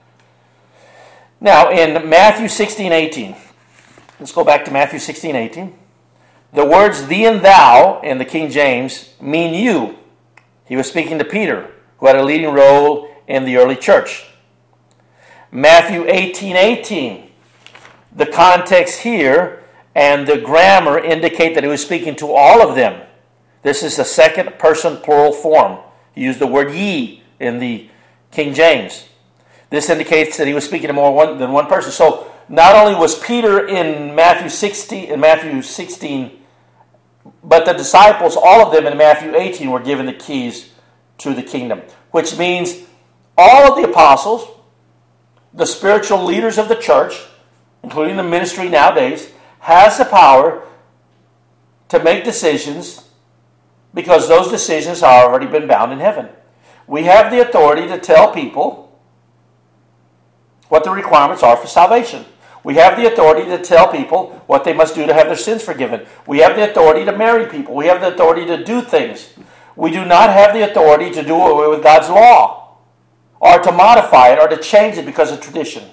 Speaker 1: Now, in Matthew 16:18, let's go back to Matthew 16:18. The words thee and thou in the King James mean you. He was speaking to Peter, who had a leading role in the early church. Matthew 18:18, the context here and the grammar indicate that he was speaking to all of them. This is the second person plural form. He used the word ye in the King James. This indicates that he was speaking to more than one person. So not only was Peter in Matthew 16, but the disciples, all of them in Matthew 18, were given the keys to the kingdom, which means all of the apostles, the spiritual leaders of the church, including the ministry nowadays, has the power to make decisions because those decisions have already been bound in heaven. We have the authority to tell people what the requirements are for salvation. We have the authority to tell people what they must do to have their sins forgiven. We have the authority to marry people. We have the authority to do things. We do not have the authority to do away with God's law or to modify it or to change it because of tradition.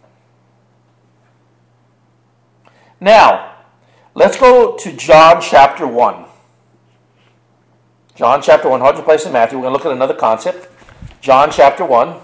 Speaker 1: Now, let's go to John chapter 1. John chapter 1, hold your place in Matthew. We're going to look at another concept. John chapter 1.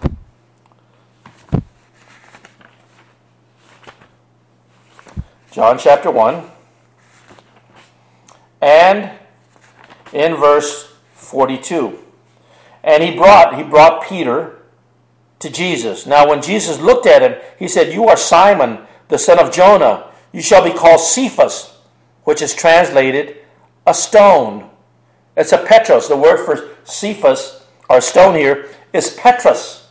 Speaker 1: John chapter 1. And in verse 42. And he brought Peter to Jesus. Now when Jesus looked at him, he said, "You are Simon, the son of Jonah. You shall be called Cephas," which is translated a stone. It's a Petros. The word for Cephas, or stone here, is Petros.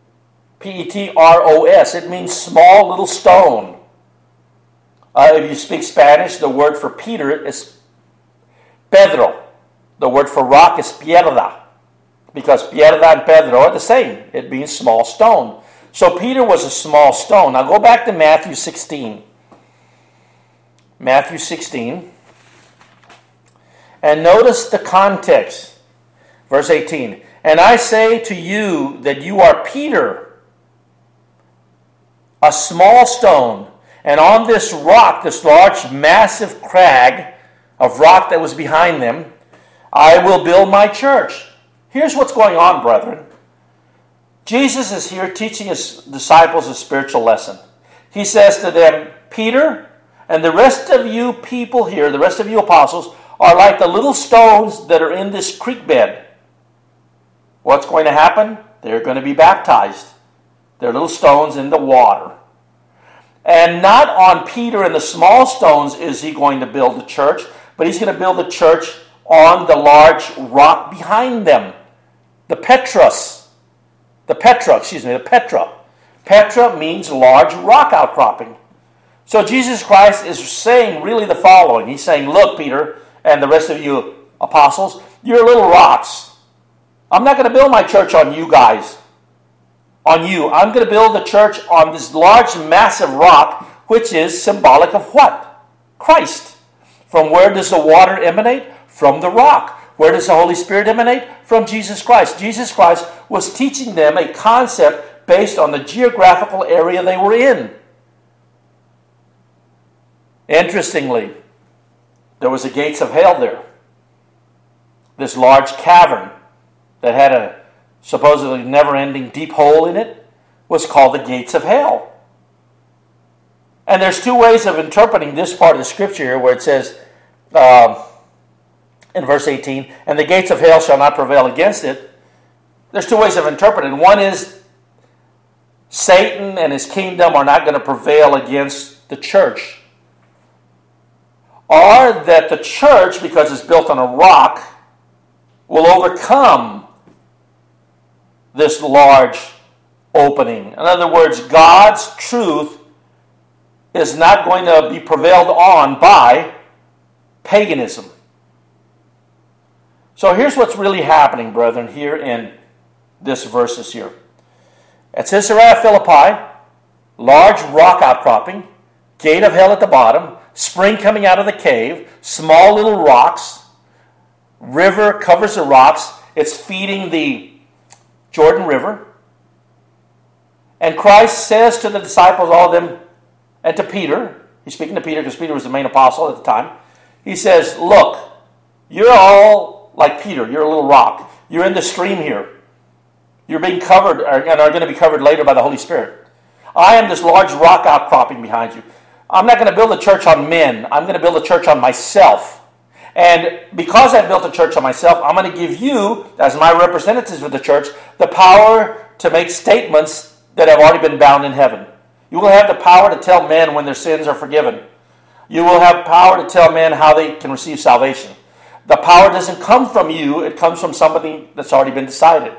Speaker 1: Petros. It means small little stone. If you speak Spanish, the word for Peter is Pedro. The word for rock is piedra, because piedra and Pedro are the same. It means small stone. So Peter was a small stone. Now go back to Matthew 16. Matthew 16. And notice the context. Verse 18. "And I say to you that you are Peter, a small stone, and on this rock, this large, massive crag of rock that was behind them, I will build my church." Here's what's going on, brethren. Jesus is here teaching his disciples a spiritual lesson. He says to them, "Peter and the rest of you people here, the rest of you apostles, are like the little stones that are in this creek bed." What's going to happen? They're going to be baptized. They're little stones in the water. And not on Peter and the small stones is he going to build the church, but he's going to build the church on the large rock behind them. The Petra. Petra means large rock outcropping. So Jesus Christ is saying really the following. He's saying, "Look, Peter, and the rest of you apostles, you're little rocks. I'm not going to build my church on you guys, on you. I'm going to build the church on this large, massive rock, which is symbolic of what? Christ. From where does the water emanate? From the rock. Where does the Holy Spirit emanate? From Jesus Christ. Jesus Christ was teaching them a concept based on the geographical area they were in. Interestingly, there was the gates of hell there. This large cavern that had a supposedly never-ending deep hole in it was called the gates of hell. And there's two ways of interpreting this part of the scripture here, where it says in verse 18, "And the gates of hell shall not prevail against it." There's two ways of interpreting. One is Satan and his kingdom are not going to prevail against the church. Or that the church, because it's built on a rock, will overcome this large opening. In other words, God's truth is not going to be prevailed on by paganism. So here's what's really happening, brethren, here in this verses here. At Caesarea Philippi, large rock outcropping, gate of hell at the bottom, spring coming out of the cave, small little rocks, river covers the rocks. It's feeding the Jordan River. And Christ says to the disciples, all of them, and to Peter, he's speaking to Peter because Peter was the main apostle at the time. He says, "Look, you're all like Peter. You're a little rock. You're in the stream here. You're being covered and are going to be covered later by the Holy Spirit. I am this large rock outcropping behind you. I'm not going to build a church on men. I'm going to build a church on myself. And because I've built a church on myself, I'm going to give you, as my representatives of the church, the power to make statements that have already been bound in heaven. You will have the power to tell men when their sins are forgiven. You will have power to tell men how they can receive salvation. The power doesn't come from you. It comes from somebody that's already been decided.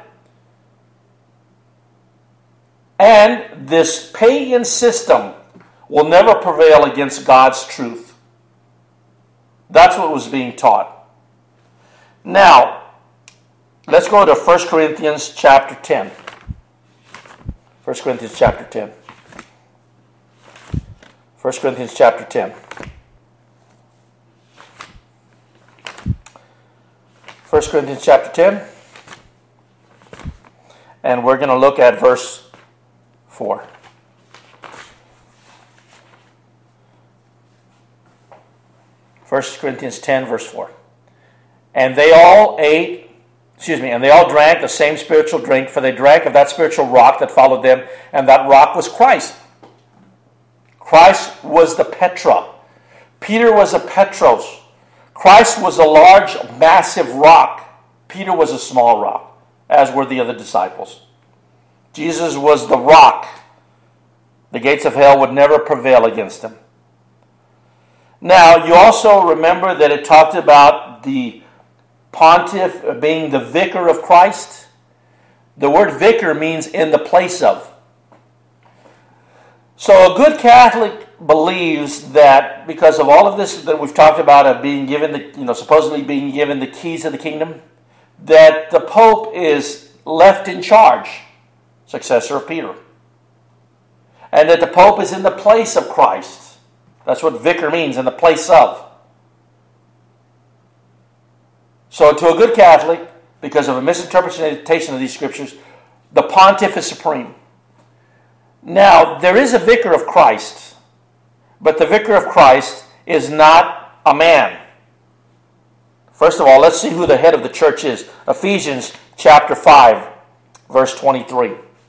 Speaker 1: And this pagan system will never prevail against God's truth. That's what was being taught. Now, let's go to 1 Corinthians chapter 10. 1 Corinthians chapter 10. 1 Corinthians chapter 10. 1 Corinthians chapter 10. And we're going to look at verse 4. First Corinthians 10, verse 4. And they all drank the same spiritual drink, for they drank of that spiritual rock that followed them, and that rock was Christ. Christ was the Petra. Peter was a Petros. Christ was a large, massive rock. Peter was a small rock, as were the other disciples. Jesus was the rock. The gates of hell would never prevail against him. Now, you also remember that it talked about the pontiff being the vicar of Christ. The word vicar means in the place of. So a good Catholic believes that because of all of this that we've talked about of being given supposedly being given the keys of the kingdom, that the Pope is left in charge, successor of Peter. And that the Pope is in the place of Christ. That's what vicar means, in the place of. So to a good Catholic, because of a misinterpretation of these scriptures, the pontiff is supreme. Now, there is a vicar of Christ, but the vicar of Christ is not a man. First of all, let's see who the head of the church is. Ephesians chapter 5, verse 23.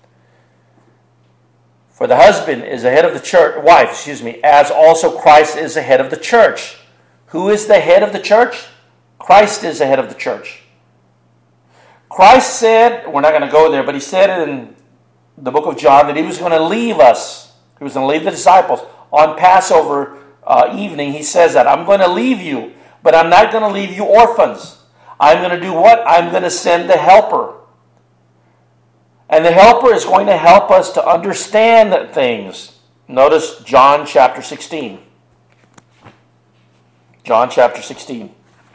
Speaker 1: For the husband is the head of the wife, as also Christ is the head of the church. Who is the head of the church? Christ is the head of the church. Christ said, we're not going to go there, but he said in the book of John that he was going to leave us. He was going to leave the disciples. On Passover evening, he says that. I'm going to leave you, but I'm not going to leave you orphans. I'm going to do what? I'm going to send the helper. And the helper is going to help us to understand things. Notice John chapter 16. John chapter 16.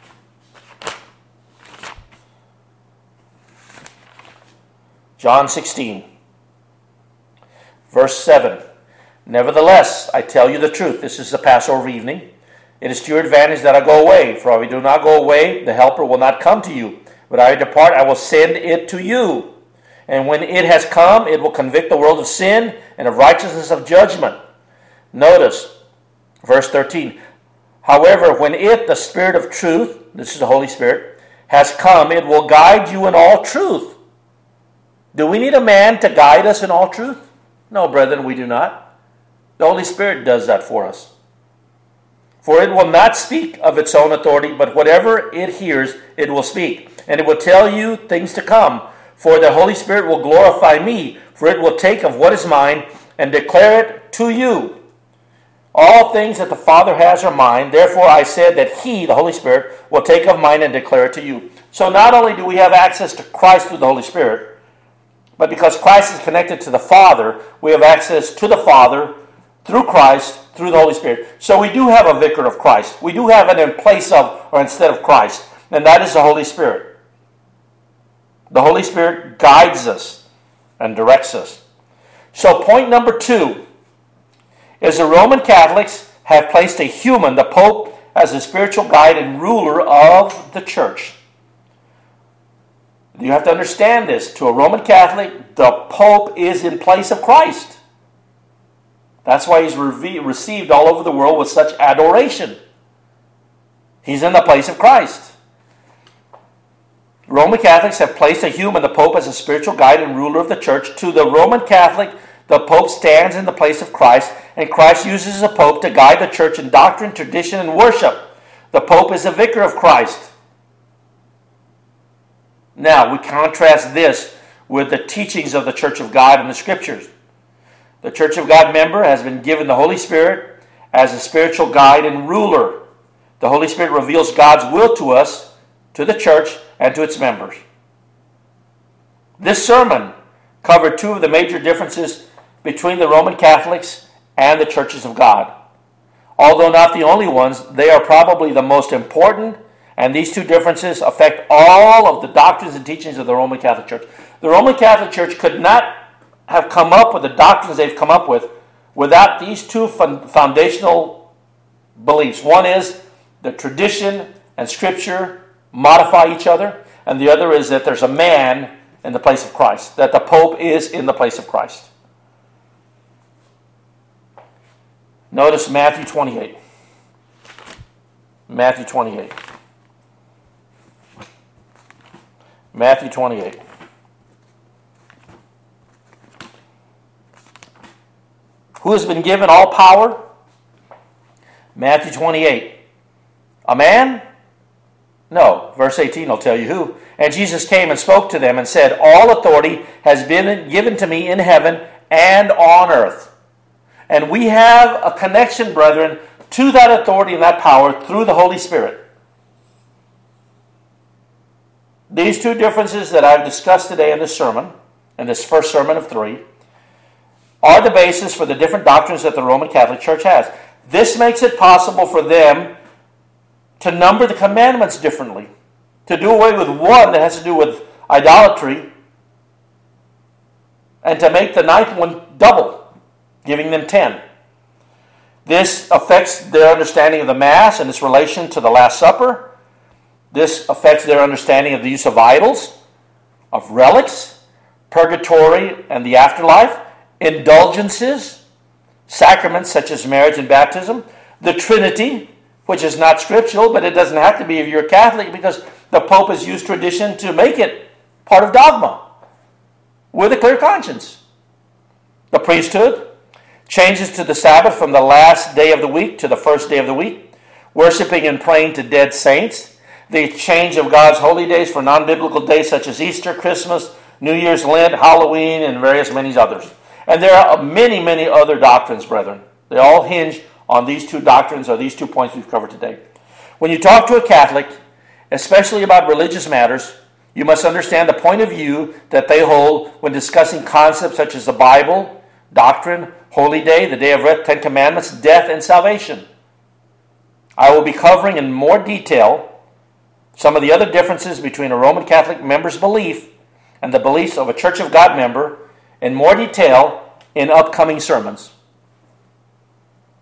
Speaker 1: John 16. Verse 7. Nevertheless, I tell you the truth. This is the Passover evening. It is to your advantage that I go away. For if I do not go away, the helper will not come to you. But I depart, I will send it to you. And when it has come, it will convict the world of sin and of righteousness of judgment. Notice, verse 13. However, when it, the Spirit of truth, this is the Holy Spirit, has come, it will guide you in all truth. Do we need a man to guide us in all truth? No, brethren, we do not. The Holy Spirit does that for us. For it will not speak of its own authority, but whatever it hears, it will speak. And it will tell you things to come. For the Holy Spirit will glorify me, for it will take of what is mine and declare it to you. All things that the Father has are mine. Therefore I said that He, the Holy Spirit, will take of mine and declare it to you. So not only do we have access to Christ through the Holy Spirit, but because Christ is connected to the Father, we have access to the Father through Christ, through the Holy Spirit. So we do have a vicar of Christ. We do have it in place of or instead of Christ, and that is the Holy Spirit. The Holy Spirit guides us and directs us. So point number 2 is the Roman Catholics have placed a human, the Pope, as a spiritual guide and ruler of the church. You have to understand this. To a Roman Catholic, the Pope is in place of Christ. That's why he's received all over the world with such adoration. He's in the place of Christ. Roman Catholics have placed a human, the Pope, as a spiritual guide and ruler of the church. To the Roman Catholic, the Pope stands in the place of Christ, and Christ uses the Pope to guide the church in doctrine, tradition, and worship. The Pope is a vicar of Christ. Now, we contrast this with the teachings of the Church of God in the Scriptures. The Church of God member has been given the Holy Spirit as a spiritual guide and ruler. The Holy Spirit reveals God's will to us, to the church, and to its members. This sermon covered 2 of the major differences between the Roman Catholics and the churches of God. Although not the only ones, they are probably the most important, and these 2 differences affect all of the doctrines and teachings of the Roman Catholic Church. The Roman Catholic Church could not have come up with the doctrines they've come up with without these 2 foundational beliefs. One is that tradition and Scripture modify each other, and the other is that there's a man in the place of Christ, that the Pope is in the place of Christ. Notice Matthew 28. Matthew 28. Matthew 28. Who has been given all power? Matthew 28. A man? No, verse 18 will tell you who. And Jesus came and spoke to them and said, all authority has been given to me in heaven and on earth. And we have a connection, brethren, to that authority and that power through the Holy Spirit. These two differences that I've discussed today in this sermon, in this first sermon of 3, are the basis for the different doctrines that the Roman Catholic Church has. This makes it possible for them to number the commandments differently, to do away with one that has to do with idolatry, and to make the ninth one double, giving them 10. This affects their understanding of the Mass and its relation to the Last Supper. This affects their understanding of the use of idols, of relics, purgatory and the afterlife, indulgences, sacraments such as marriage and baptism, the Trinity, which is not scriptural, but it doesn't have to be if you're a Catholic because the Pope has used tradition to make it part of dogma with a clear conscience. The priesthood, changes to the Sabbath from the last day of the week to the first day of the week, worshiping and praying to dead saints, the change of God's holy days for non-biblical days such as Easter, Christmas, New Year's, Lent, Halloween, and various many others. And there are many, many other doctrines, brethren. They all hinge on these two doctrines or these 2 points we've covered today. When you talk to a Catholic, especially about religious matters, you must understand the point of view that they hold when discussing concepts such as the Bible, doctrine, holy day, the day of rest, 10 commandments, death, and salvation. I will be covering in more detail some of the other differences between a Roman Catholic member's belief and the beliefs of a Church of God member in more detail in upcoming sermons.